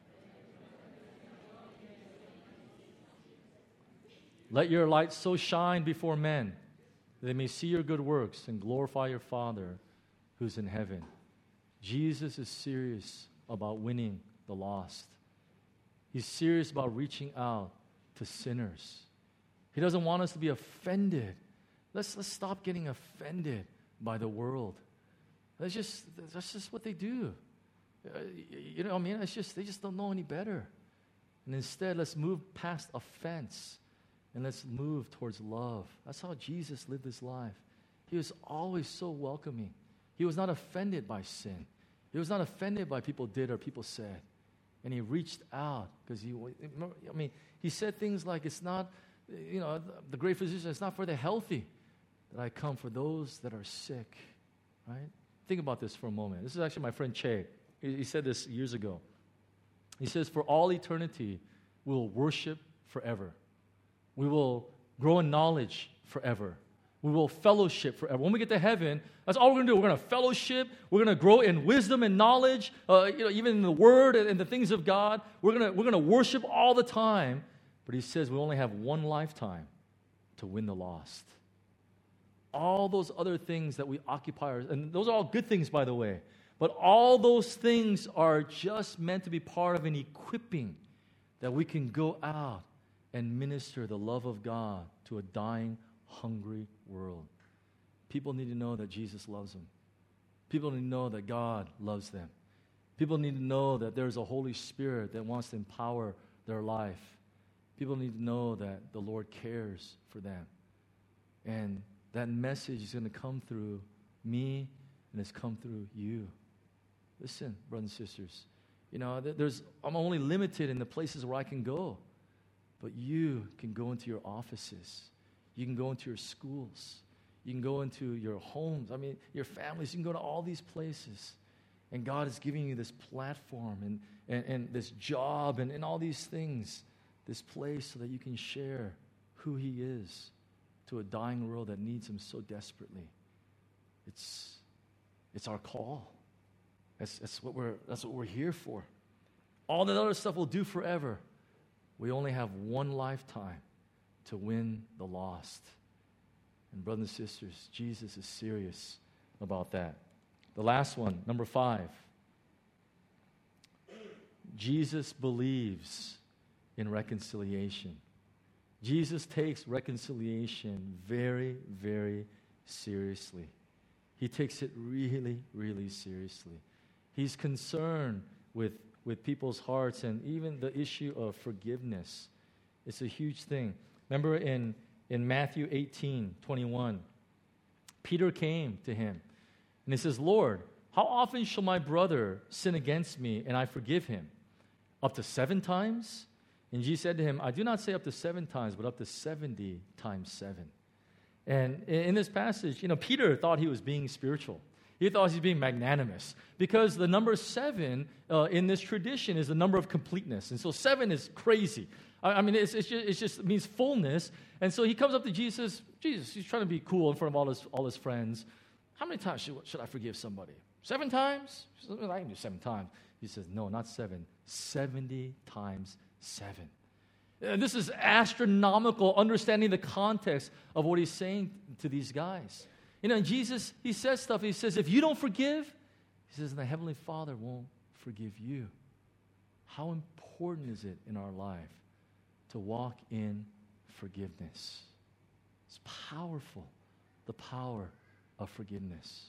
Let your light so shine before men that they may see your good works and glorify your Father who's in heaven. Jesus is serious about winning the lost. He's serious about reaching out to sinners. He doesn't want us to be offended. Let's, let's stop getting offended by the world. That's just, that's just what they do. Uh, you know what I mean? It's just, they just don't know any better. And instead, let's move past offense and let's move towards love. That's how Jesus lived his life. He was always so welcoming. He was not offended by sin. He was not offended by people did or people said. And he reached out because he, I mean, he said things like, it's not, you know, the great physician, it's not for the healthy that I come, for those that are sick, right? Think about this for a moment. This is actually my friend Che. He, he said this years ago. He says, for all eternity, we will worship forever. We will grow in knowledge forever. We will fellowship forever. When we get to heaven, that's all we're going to do. We're going to fellowship. We're going to grow in wisdom and knowledge, uh, you know, even in the Word and, and the things of God. We're going to we're going to worship all the time. But he says we only have one lifetime to win the lost. All those other things that we occupy, and those are all good things, by the way, but all those things are just meant to be part of an equipping that we can go out and minister the love of God to a dying, hungry world. People need to know that Jesus loves them. People need to know that God loves them. People need to know that there's a Holy Spirit that wants to empower their life. People need to know that the Lord cares for them. And that message is going to come through me, and it's come through you. Listen, brothers and sisters, you know, there's, I'm only limited in the places where I can go. But you can go into your offices. You can go into your schools. You can go into your homes. I mean, your families. You can go to all these places. And God is giving you this platform and, and, and this job and, and all these things, this place so that you can share who he is to a dying world that needs him so desperately. It's, it's our call. That's, that's, what we're, that's what we're here for. All that other stuff we'll do forever. We only have one lifetime to win the lost. And brothers and sisters, Jesus is serious about that. The last one, number five. Jesus believes in reconciliation. Jesus takes reconciliation very, very seriously. He takes it really, really seriously. He's concerned with, with people's hearts and even the issue of forgiveness. It's a huge thing. Remember in, in Matthew eighteen twenty-one, Peter came to him, and he says, Lord, how often shall my brother sin against me, and I forgive him? Up to seven times? And Jesus said to him, I do not say up to seven times, but up to seventy times seven. And in this passage, you know, Peter thought he was being spiritual. He thought he was being magnanimous because the number seven uh, in this tradition is the number of completeness. And so seven is crazy. I, I mean, it's, it's, just, it's just it means fullness. And so he comes up to Jesus. Jesus, he's trying to be cool in front of all his, all his friends. How many times should, should I forgive somebody? Seven times? I can do seven times. He says, no, not seven. seventy times seven. And this is astronomical, understanding the context of what he's saying to these guys. You know, and Jesus, he says stuff. He says, if you don't forgive, he says, the Heavenly Father won't forgive you. How important is it in our life to walk in forgiveness? It's powerful, the power of forgiveness.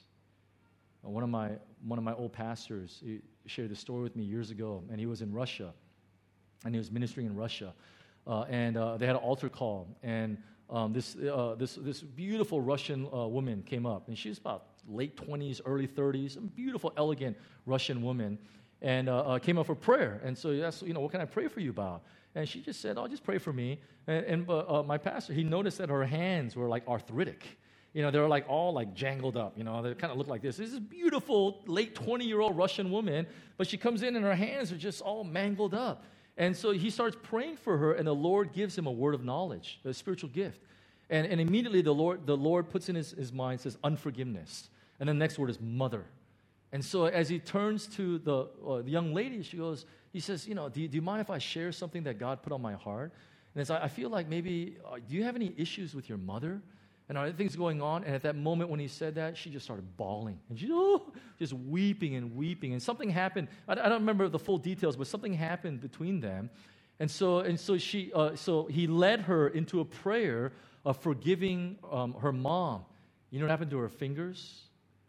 Uh, One of my one of my old pastors he shared a story with me years ago, and he was in Russia, and he was ministering in Russia, uh, and uh, they had an altar call, and um, this uh, this this beautiful Russian uh, woman came up, and she's about late twenties, early thirties, a beautiful, elegant Russian woman, and uh, uh, came up for prayer, and so he asked, you know, what can I pray for you about? And she just said, oh, just pray for me. And, and uh, my pastor, he noticed that her hands were like arthritic. You know, they were like all like jangled up, you know, they kind of look like this. This is a beautiful late twenty-year-old Russian woman, but she comes in and her hands are just all mangled up. And so he starts praying for her, and the Lord gives him a word of knowledge, a spiritual gift. And, and immediately the Lord the Lord puts in his, his mind, says unforgiveness. And then the next word is mother. And so as he turns to the, uh, the young lady, she goes, he says, you know, do you, do you mind if I share something that God put on my heart? And it's, I feel like maybe, uh, do you have any issues with your mother? And are things going on? And at that moment when he said that, she just started bawling. And she, oh, just weeping and weeping. And something happened. I, I don't remember the full details, but something happened between them. And so, and so she, uh, so he led her into a prayer of forgiving um, her mom. You know what happened to her fingers?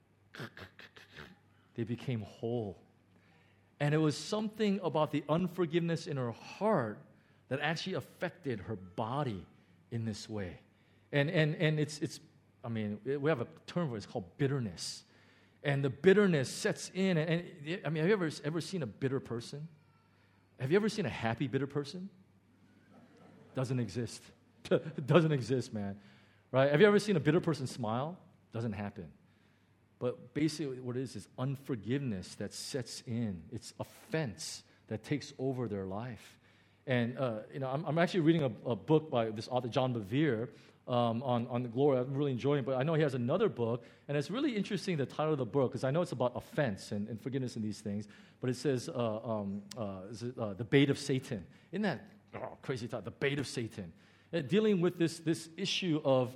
They became whole. And it was something about the unforgiveness in her heart that actually affected her body in this way. And and and it's, it's I mean, we have a term for it, it's called bitterness. And the bitterness sets in. And, and I mean, have you ever, ever seen a bitter person? Have you ever seen a happy bitter person? Doesn't exist. It doesn't exist, man. Right? Have you ever seen a bitter person smile? Doesn't happen. But basically what it is is unforgiveness that sets in. It's offense that takes over their life. And, uh, you know, I'm, I'm actually reading a, a book by this author, John Bevere, um, on, on the glory. I'm really enjoying it. But I know he has another book, and it's really interesting, the title of the book, because I know it's about offense and, and forgiveness and these things. But it says, uh, um, uh, is it, uh, The Bait of Satan. Isn't that oh, crazy title? The Bait of Satan. And dealing with this, this issue of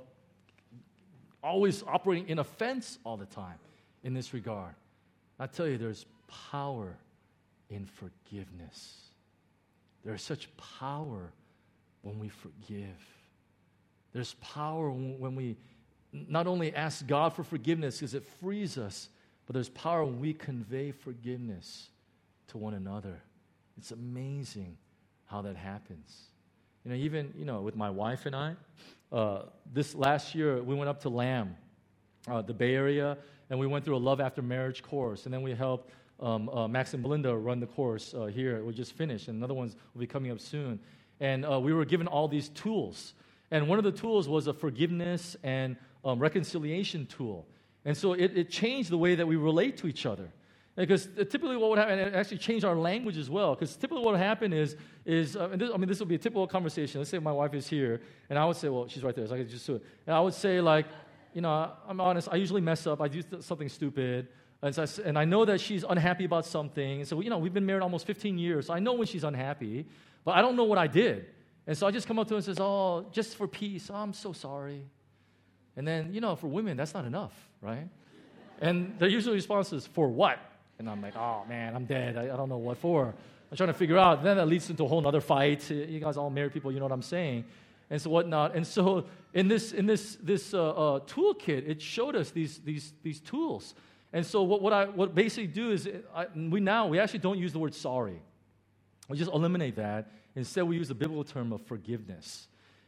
always operating in offense all the time in this regard. I tell you, there's power in forgiveness. There's such power when we forgive. There's power when we not only ask God for forgiveness because it frees us, but there's power when we convey forgiveness to one another. It's amazing how that happens. You know, even, you know, with my wife and I, uh, this last year we went up to Lamb, uh, the Bay Area, and we went through a Love After Marriage course, and then we helped um, uh, Max and Belinda run the course uh, here. We just finished, and another ones will be coming up soon. And uh, we were given all these tools, and one of the tools was a forgiveness and um, reconciliation tool. And so it, it changed the way that we relate to each other. Because typically what would happen, and it actually changed our language as well, because typically what would happen is, is uh, and this, I mean, this would be a typical conversation. Let's say my wife is here, and I would say, well, she's right there, so I can just do it. And I would say, like, you know, I'm honest, I usually mess up, I do th- something stupid, and, so I, and I know that she's unhappy about something. And so, you know, we've been married almost fifteen years, so I know when she's unhappy, but I don't know what I did. And so I just come up to her and says, oh, just for peace, oh, I'm so sorry. And then, you know, for women, that's not enough, right? And their usual response is, for what? And I'm like, oh, man, I'm dead. I, I don't know what for. I'm trying to figure out. Then that leads into a whole other fight. You guys all married people, you know what I'm saying. And so whatnot. And so in this in this this uh, uh, toolkit, it showed us these these these tools. And so what, what I what basically do is I, we now, we actually don't use the word sorry. We just eliminate that. Instead, we use the biblical term of forgiveness.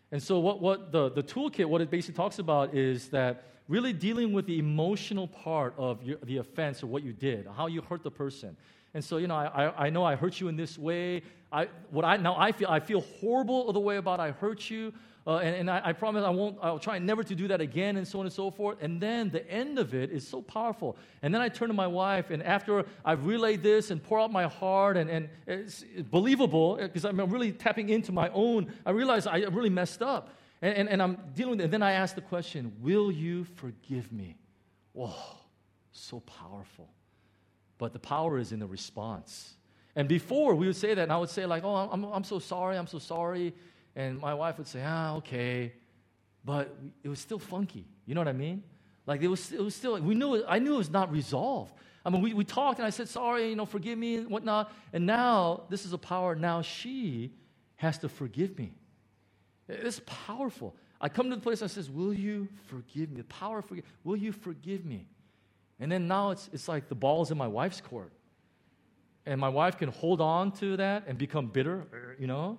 And so what, what the, the toolkit, what it basically talks about is that really dealing with the emotional part of your, the offense or what you did, how you hurt the person. And so, you know, I, I, I know I hurt you in this way. I, what I, now I feel, I feel horrible the way about I hurt you. Uh, and and I, I promise I won't, I'll try never to do that again, and so on and so forth. And then the end of it is so powerful. And then I turn to my wife, and after I've relayed this and pour out my heart, and, and it's believable, because I'm really tapping into my own, I realize I really messed up. And, and, and I'm dealing with it. And then I ask the question, will you forgive me? Whoa, so powerful. But the power is in the response. And before, we would say that, and I would say like, oh, I'm, I'm so sorry, I'm so sorry. And my wife would say, ah, okay. But it was still funky. You know what I mean? Like, it was, it was still, we knew, it, I knew it was not resolved. I mean, we, we talked, and I said, sorry, you know, forgive me, and whatnot. And now, this is a power, now she has to forgive me. It's powerful. I come to the place and I says, will you forgive me? The power of forgive, will you forgive me? And then now it's it's like the ball's in my wife's court. And my wife can hold on to that and become bitter, you know?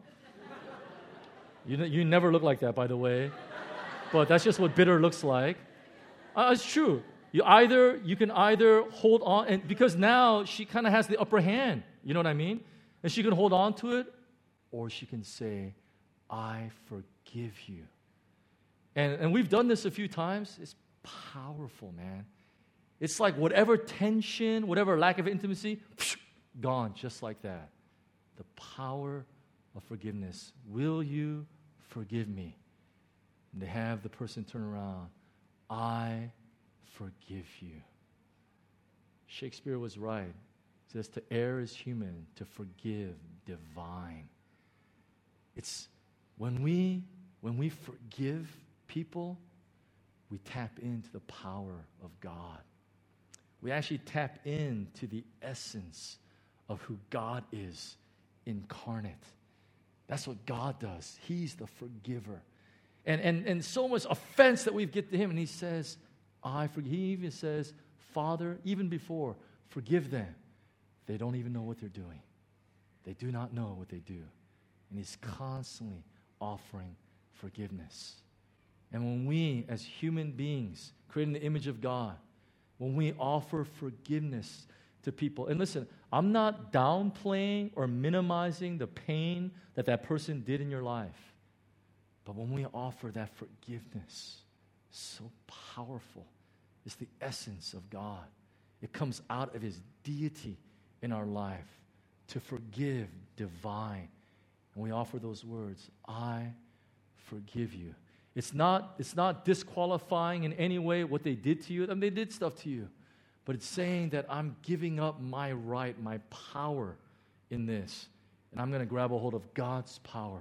You, you never look like that, by the way. But that's just what bitter looks like. Uh, it's true. You either you can either hold on, and because now she kind of has the upper hand. You know what I mean? And she can hold on to it, or she can say, I forgive you. And, and we've done this a few times. It's powerful, man. It's like whatever tension, whatever lack of intimacy, gone just like that. The power of forgiveness. Will you forgive me? And to have the person turn around, I forgive you. Shakespeare was right. It says to err is human, to forgive divine. It's when we when we forgive people, we tap into the power of God. We actually tap into the essence of who God is incarnate. That's what God does. He's the forgiver. And, and, and so much offense that we get to him, and he says, I forgive. He even says, Father, even before, forgive them. They don't even know what they're doing. They do not know what they do. And he's constantly offering forgiveness. And when we, as human beings, created in the image of God, when we offer forgiveness to people, and listen, I'm not downplaying or minimizing the pain that that person did in your life, but when we offer that forgiveness, so powerful. It's the essence of God. It comes out of his deity in our life to forgive divine. And we offer those words, I forgive you. It's not, it's not disqualifying in any way what they did to you. I mean, they did stuff to you. But it's saying that I'm giving up my right, my power in this. And I'm going to grab a hold of God's power.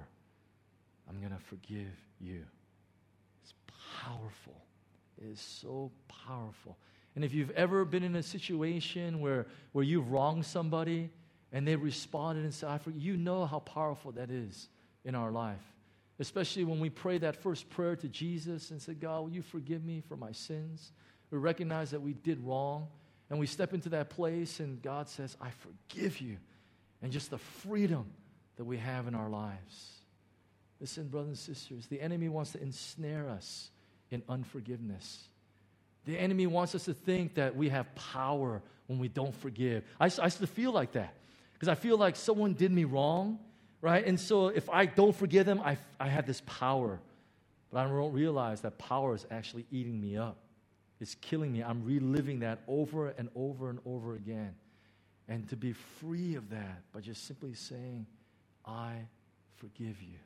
I'm going to forgive you. It's powerful. It is so powerful. And if you've ever been in a situation where, where you've wronged somebody and they responded and said, I forgive you, you know how powerful that is in our life. Especially when we pray that first prayer to Jesus and say, God, will you forgive me for my sins? We recognize that we did wrong. And we step into that place and God says, I forgive you. And just the freedom that we have in our lives. Listen, brothers and sisters, the enemy wants to ensnare us in unforgiveness. The enemy wants us to think that we have power when we don't forgive. I, I used to feel like that because I feel like someone did me wrong, right? And so if I don't forgive them, I, I have this power. But I don't realize that power is actually eating me up. It's killing me. I'm reliving that over and over and over again. And to be free of that by just simply saying, I forgive you.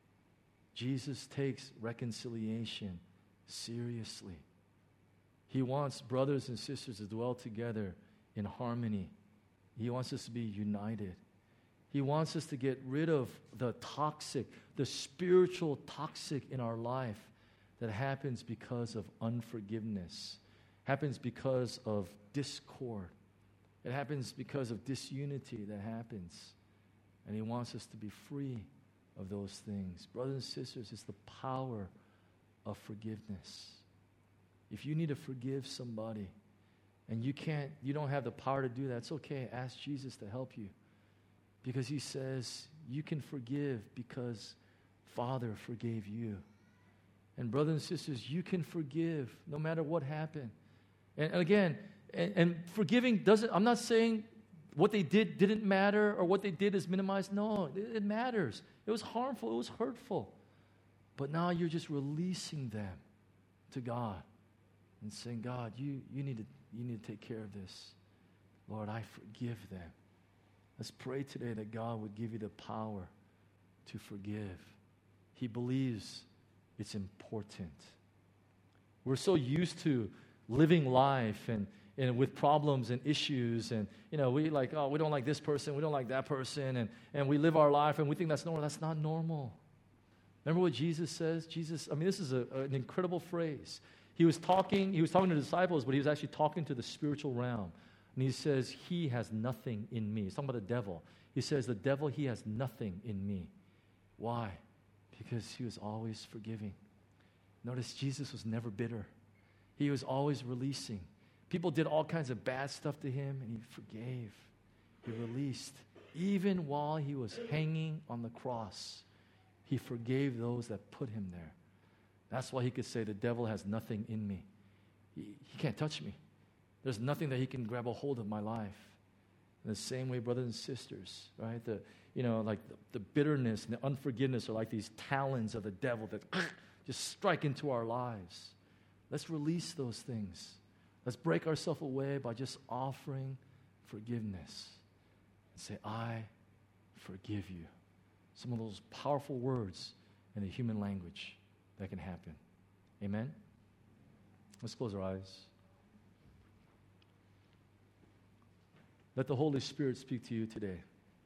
Jesus takes reconciliation seriously. He wants brothers and sisters to dwell together in harmony. He wants us to be united. He wants us to get rid of the toxic, the spiritual toxic in our life that happens because of unforgiveness, happens because of discord. It happens because of disunity that happens. And he wants us to be free of those things. Brothers and sisters, it's the power of forgiveness. If you need to forgive somebody and you can't, you don't have the power to do that, it's okay. Ask Jesus to help you. Because he says you can forgive because Father forgave you. And brothers and sisters, you can forgive no matter what happened. And, and again, and, and forgiving doesn't, I'm not saying what they did didn't matter or what they did is minimized. No, it, it matters. It was harmful. It was hurtful. But now you're just releasing them to God and saying, God, you, you, need to, you need to take care of this. Lord, I forgive them. Let's pray today that God would give you the power to forgive. He believes it's important. We're so used to living life and, and with problems and issues, and you know, we like, oh, we don't like this person, we don't like that person, and, and we live our life and we think that's normal. That's not normal. Remember what Jesus says? Jesus, I mean, this is a, an incredible phrase. He was talking, he was talking to the disciples, but he was actually talking to the spiritual realm. And he says, he has nothing in me. He's talking about the devil. He says, the devil, he has nothing in me. Why? Because he was always forgiving. Notice Jesus was never bitter. He was always releasing. People did all kinds of bad stuff to him, and he forgave. He released. Even while he was hanging on the cross, he forgave those that put him there. That's why he could say, the devil has nothing in me. He, he can't touch me. There's nothing that he can grab a hold of my life. In the same way, brothers and sisters, right? The, you know, like the, the bitterness and the unforgiveness are like these talons of the devil that just strike into our lives. Let's release those things. Let's break ourselves away by just offering forgiveness. And say, I forgive you. Some of those powerful words in the human language that can happen. Amen? Let's close our eyes. Let the Holy Spirit speak to you today.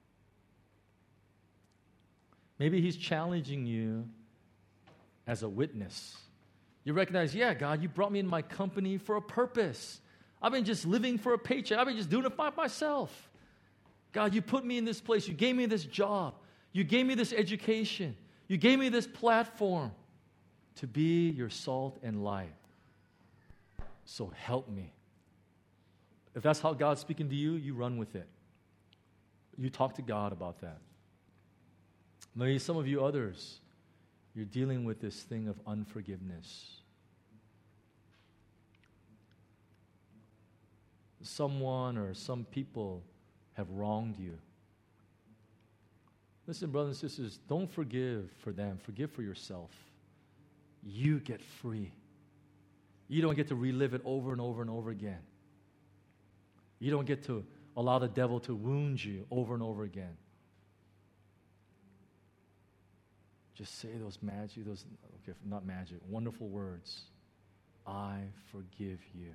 Maybe he's challenging you as a witness. You recognize, yeah, God, you brought me in my company for a purpose. I've been just living for a paycheck. I've been just doing it by myself. God, you put me in this place. You gave me this job. You gave me this education. You gave me this platform to be your salt and light. So help me. If that's how God's speaking to you, you run with it. You talk to God about that. Maybe some of you others, you're dealing with this thing of unforgiveness. Someone or some people have wronged you. Listen, brothers and sisters, don't forgive for them. Forgive for yourself. You get free. You don't get to relive it over and over and over again. You don't get to allow the devil to wound you over and over again. Just say those magic, those, okay, not magic, wonderful words. I forgive you.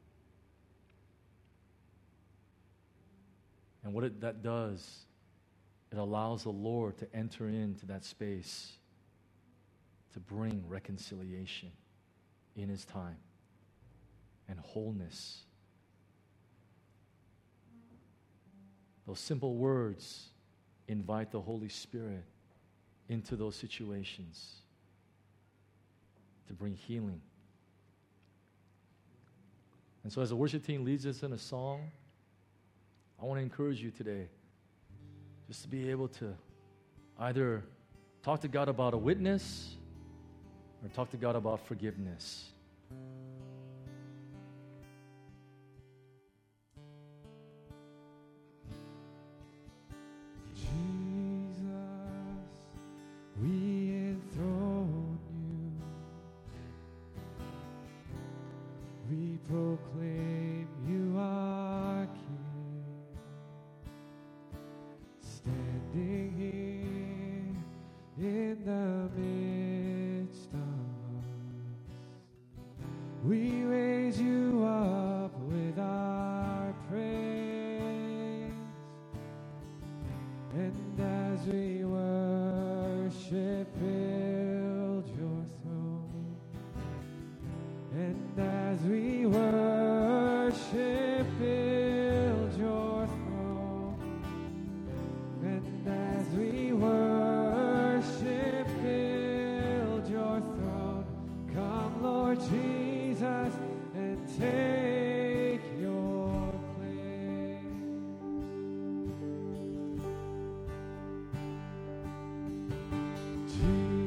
And what it, that does, it allows the Lord to enter into that space to bring reconciliation in His time and wholeness. Those simple words invite the Holy Spirit into those situations to bring healing. And so as the worship team leads us in a song, I want to encourage you today just to be able to either talk to God about a witness or talk to God about forgiveness. Jesus.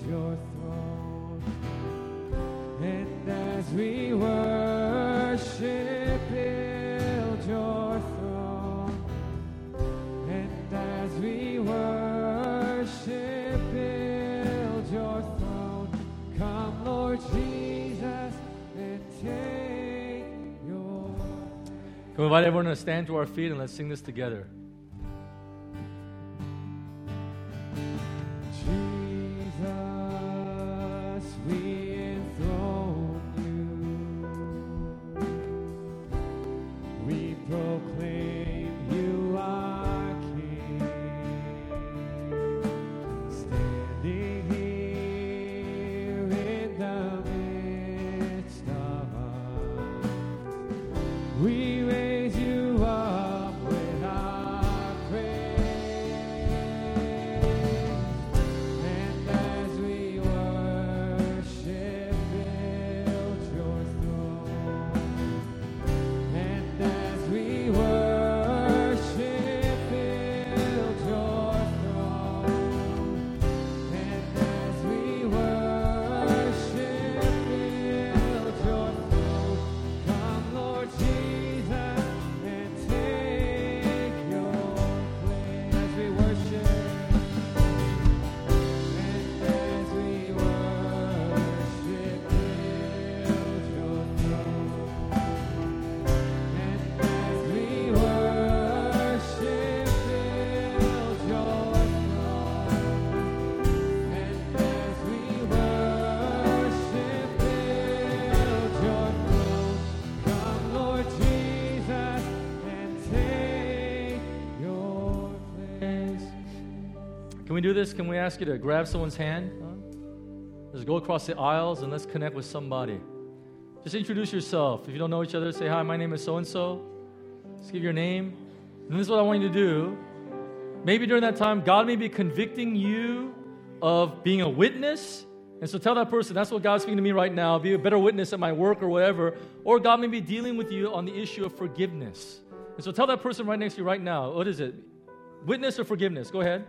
your throne. And as we worship, build your throne. And as we worship, build your throne. Come, Lord Jesus, and take your... Can we invite everyone to stand to our feet and let's sing this together? Jesus, we enthrone you. We proclaim you our King. Standing here in the midst of us, we raise you up with our praise. And as we worship, build your throne. And as we worship, build your throne. And as we worship, build your throne. Come, Lord Jesus, and take your place. As we worship, and as we worship, build your throne. And as we worship, build your throne. And as we worship, build your throne. Come, Lord Jesus, and take your place. Can we do this? Can we ask you to grab someone's hand? Let's go across the aisles and let's connect with somebody. Just introduce yourself. If you don't know each other, say, hi, my name is so-and-so. Just give your name. And this is what I want you to do. Maybe during that time, God may be convicting you of being a witness. And so tell that person, that's what God's speaking to me right now. Be a better witness at my work or whatever. Or God may be dealing with you on the issue of forgiveness. And so tell that person right next to you right now, what is it? Witness or forgiveness? Go ahead.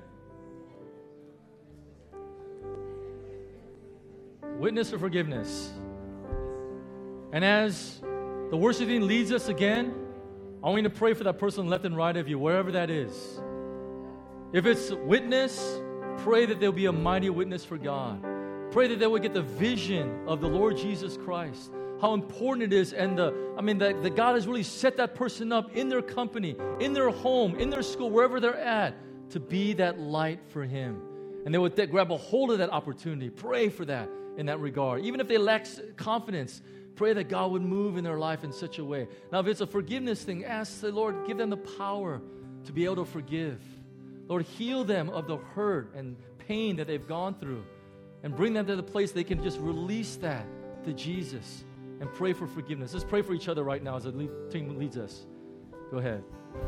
Witness or forgiveness. And as the worship team leads us again, I want you to pray for that person left and right of you, wherever that is. If it's witness, pray that they'll be a mighty witness for God. Pray that they will get the vision of the Lord Jesus Christ. How important it is, and the I mean that, that God has really set that person up in their company, in their home, in their school, wherever they're at, to be that light for Him. And they would th- grab a hold of that opportunity. Pray for that in that regard. Even if they lack confidence, pray that God would move in their life in such a way. Now, if it's a forgiveness thing, ask the Lord, give them the power to be able to forgive. Lord, heal them of the hurt and pain that they've gone through, and bring them to the place they can just release that to Jesus and pray for forgiveness. Let's pray for each other right now as the lead team leads us. Go ahead.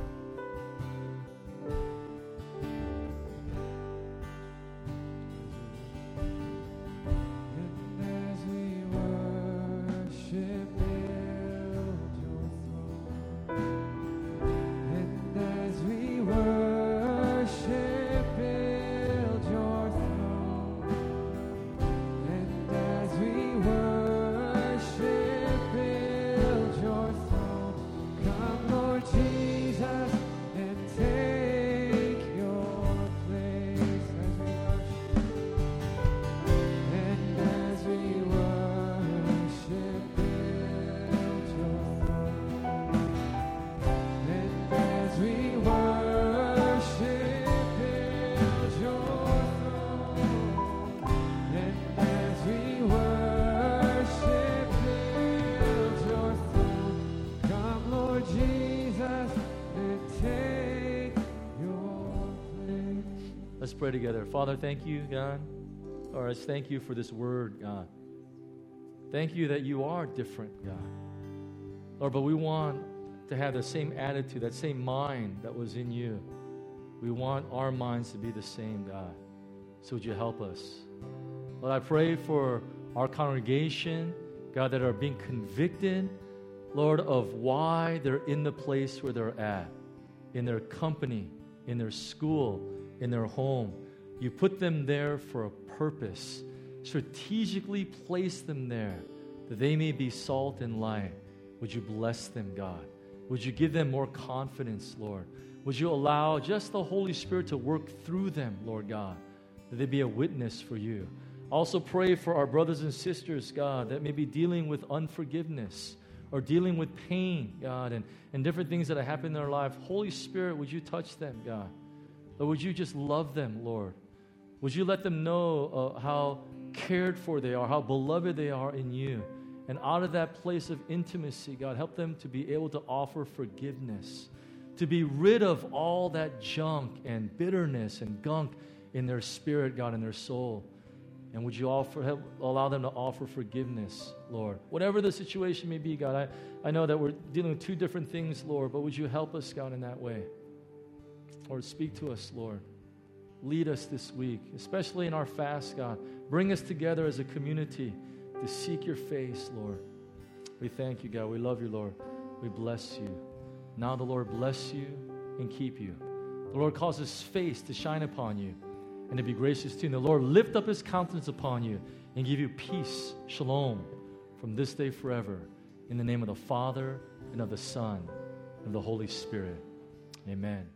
Let's pray together. Father, thank you, God. Lord, I just thank you for this word, God. Thank you that you are different, God. Lord, but we want to have the same attitude, that same mind that was in you. We want our minds to be the same, God. So would you help us? Lord, I pray for our congregation, God, that are being convicted, Lord, of why they're in the place where they're at, in their company, in their school, in their home. You put them there for a purpose. strategically placed them there that they may be salt and light. Would you bless them, God? Would you give them more confidence, Lord? Would you allow just the Holy Spirit to work through them, Lord God, that they be a witness for you? Also pray for our brothers and sisters, God, that may be dealing with unforgiveness or dealing with pain, God, and, and different things that have happened in their life. Holy Spirit, would you touch them, God? Or would you just love them, Lord? Would you let them know uh, how cared for they are, how beloved they are in you? And out of that place of intimacy, God, help them to be able to offer forgiveness, to be rid of all that junk and bitterness and gunk in their spirit, God, in their soul. And would you offer, help, allow them to offer forgiveness, Lord? Whatever the situation may be, God, I, I know that we're dealing with two different things, Lord, but would you help us, God, in that way? Lord, speak to us, Lord. Lead us this week, especially in our fast, God. Bring us together as a community to seek your face, Lord. We thank you, God. We love you, Lord. We bless you. Now the Lord bless you and keep you. The Lord cause his face to shine upon you and to be gracious to you. And the Lord lift up his countenance upon you and give you peace, shalom, from this day forever. In the name of the Father and of the Son and of the Holy Spirit. Amen.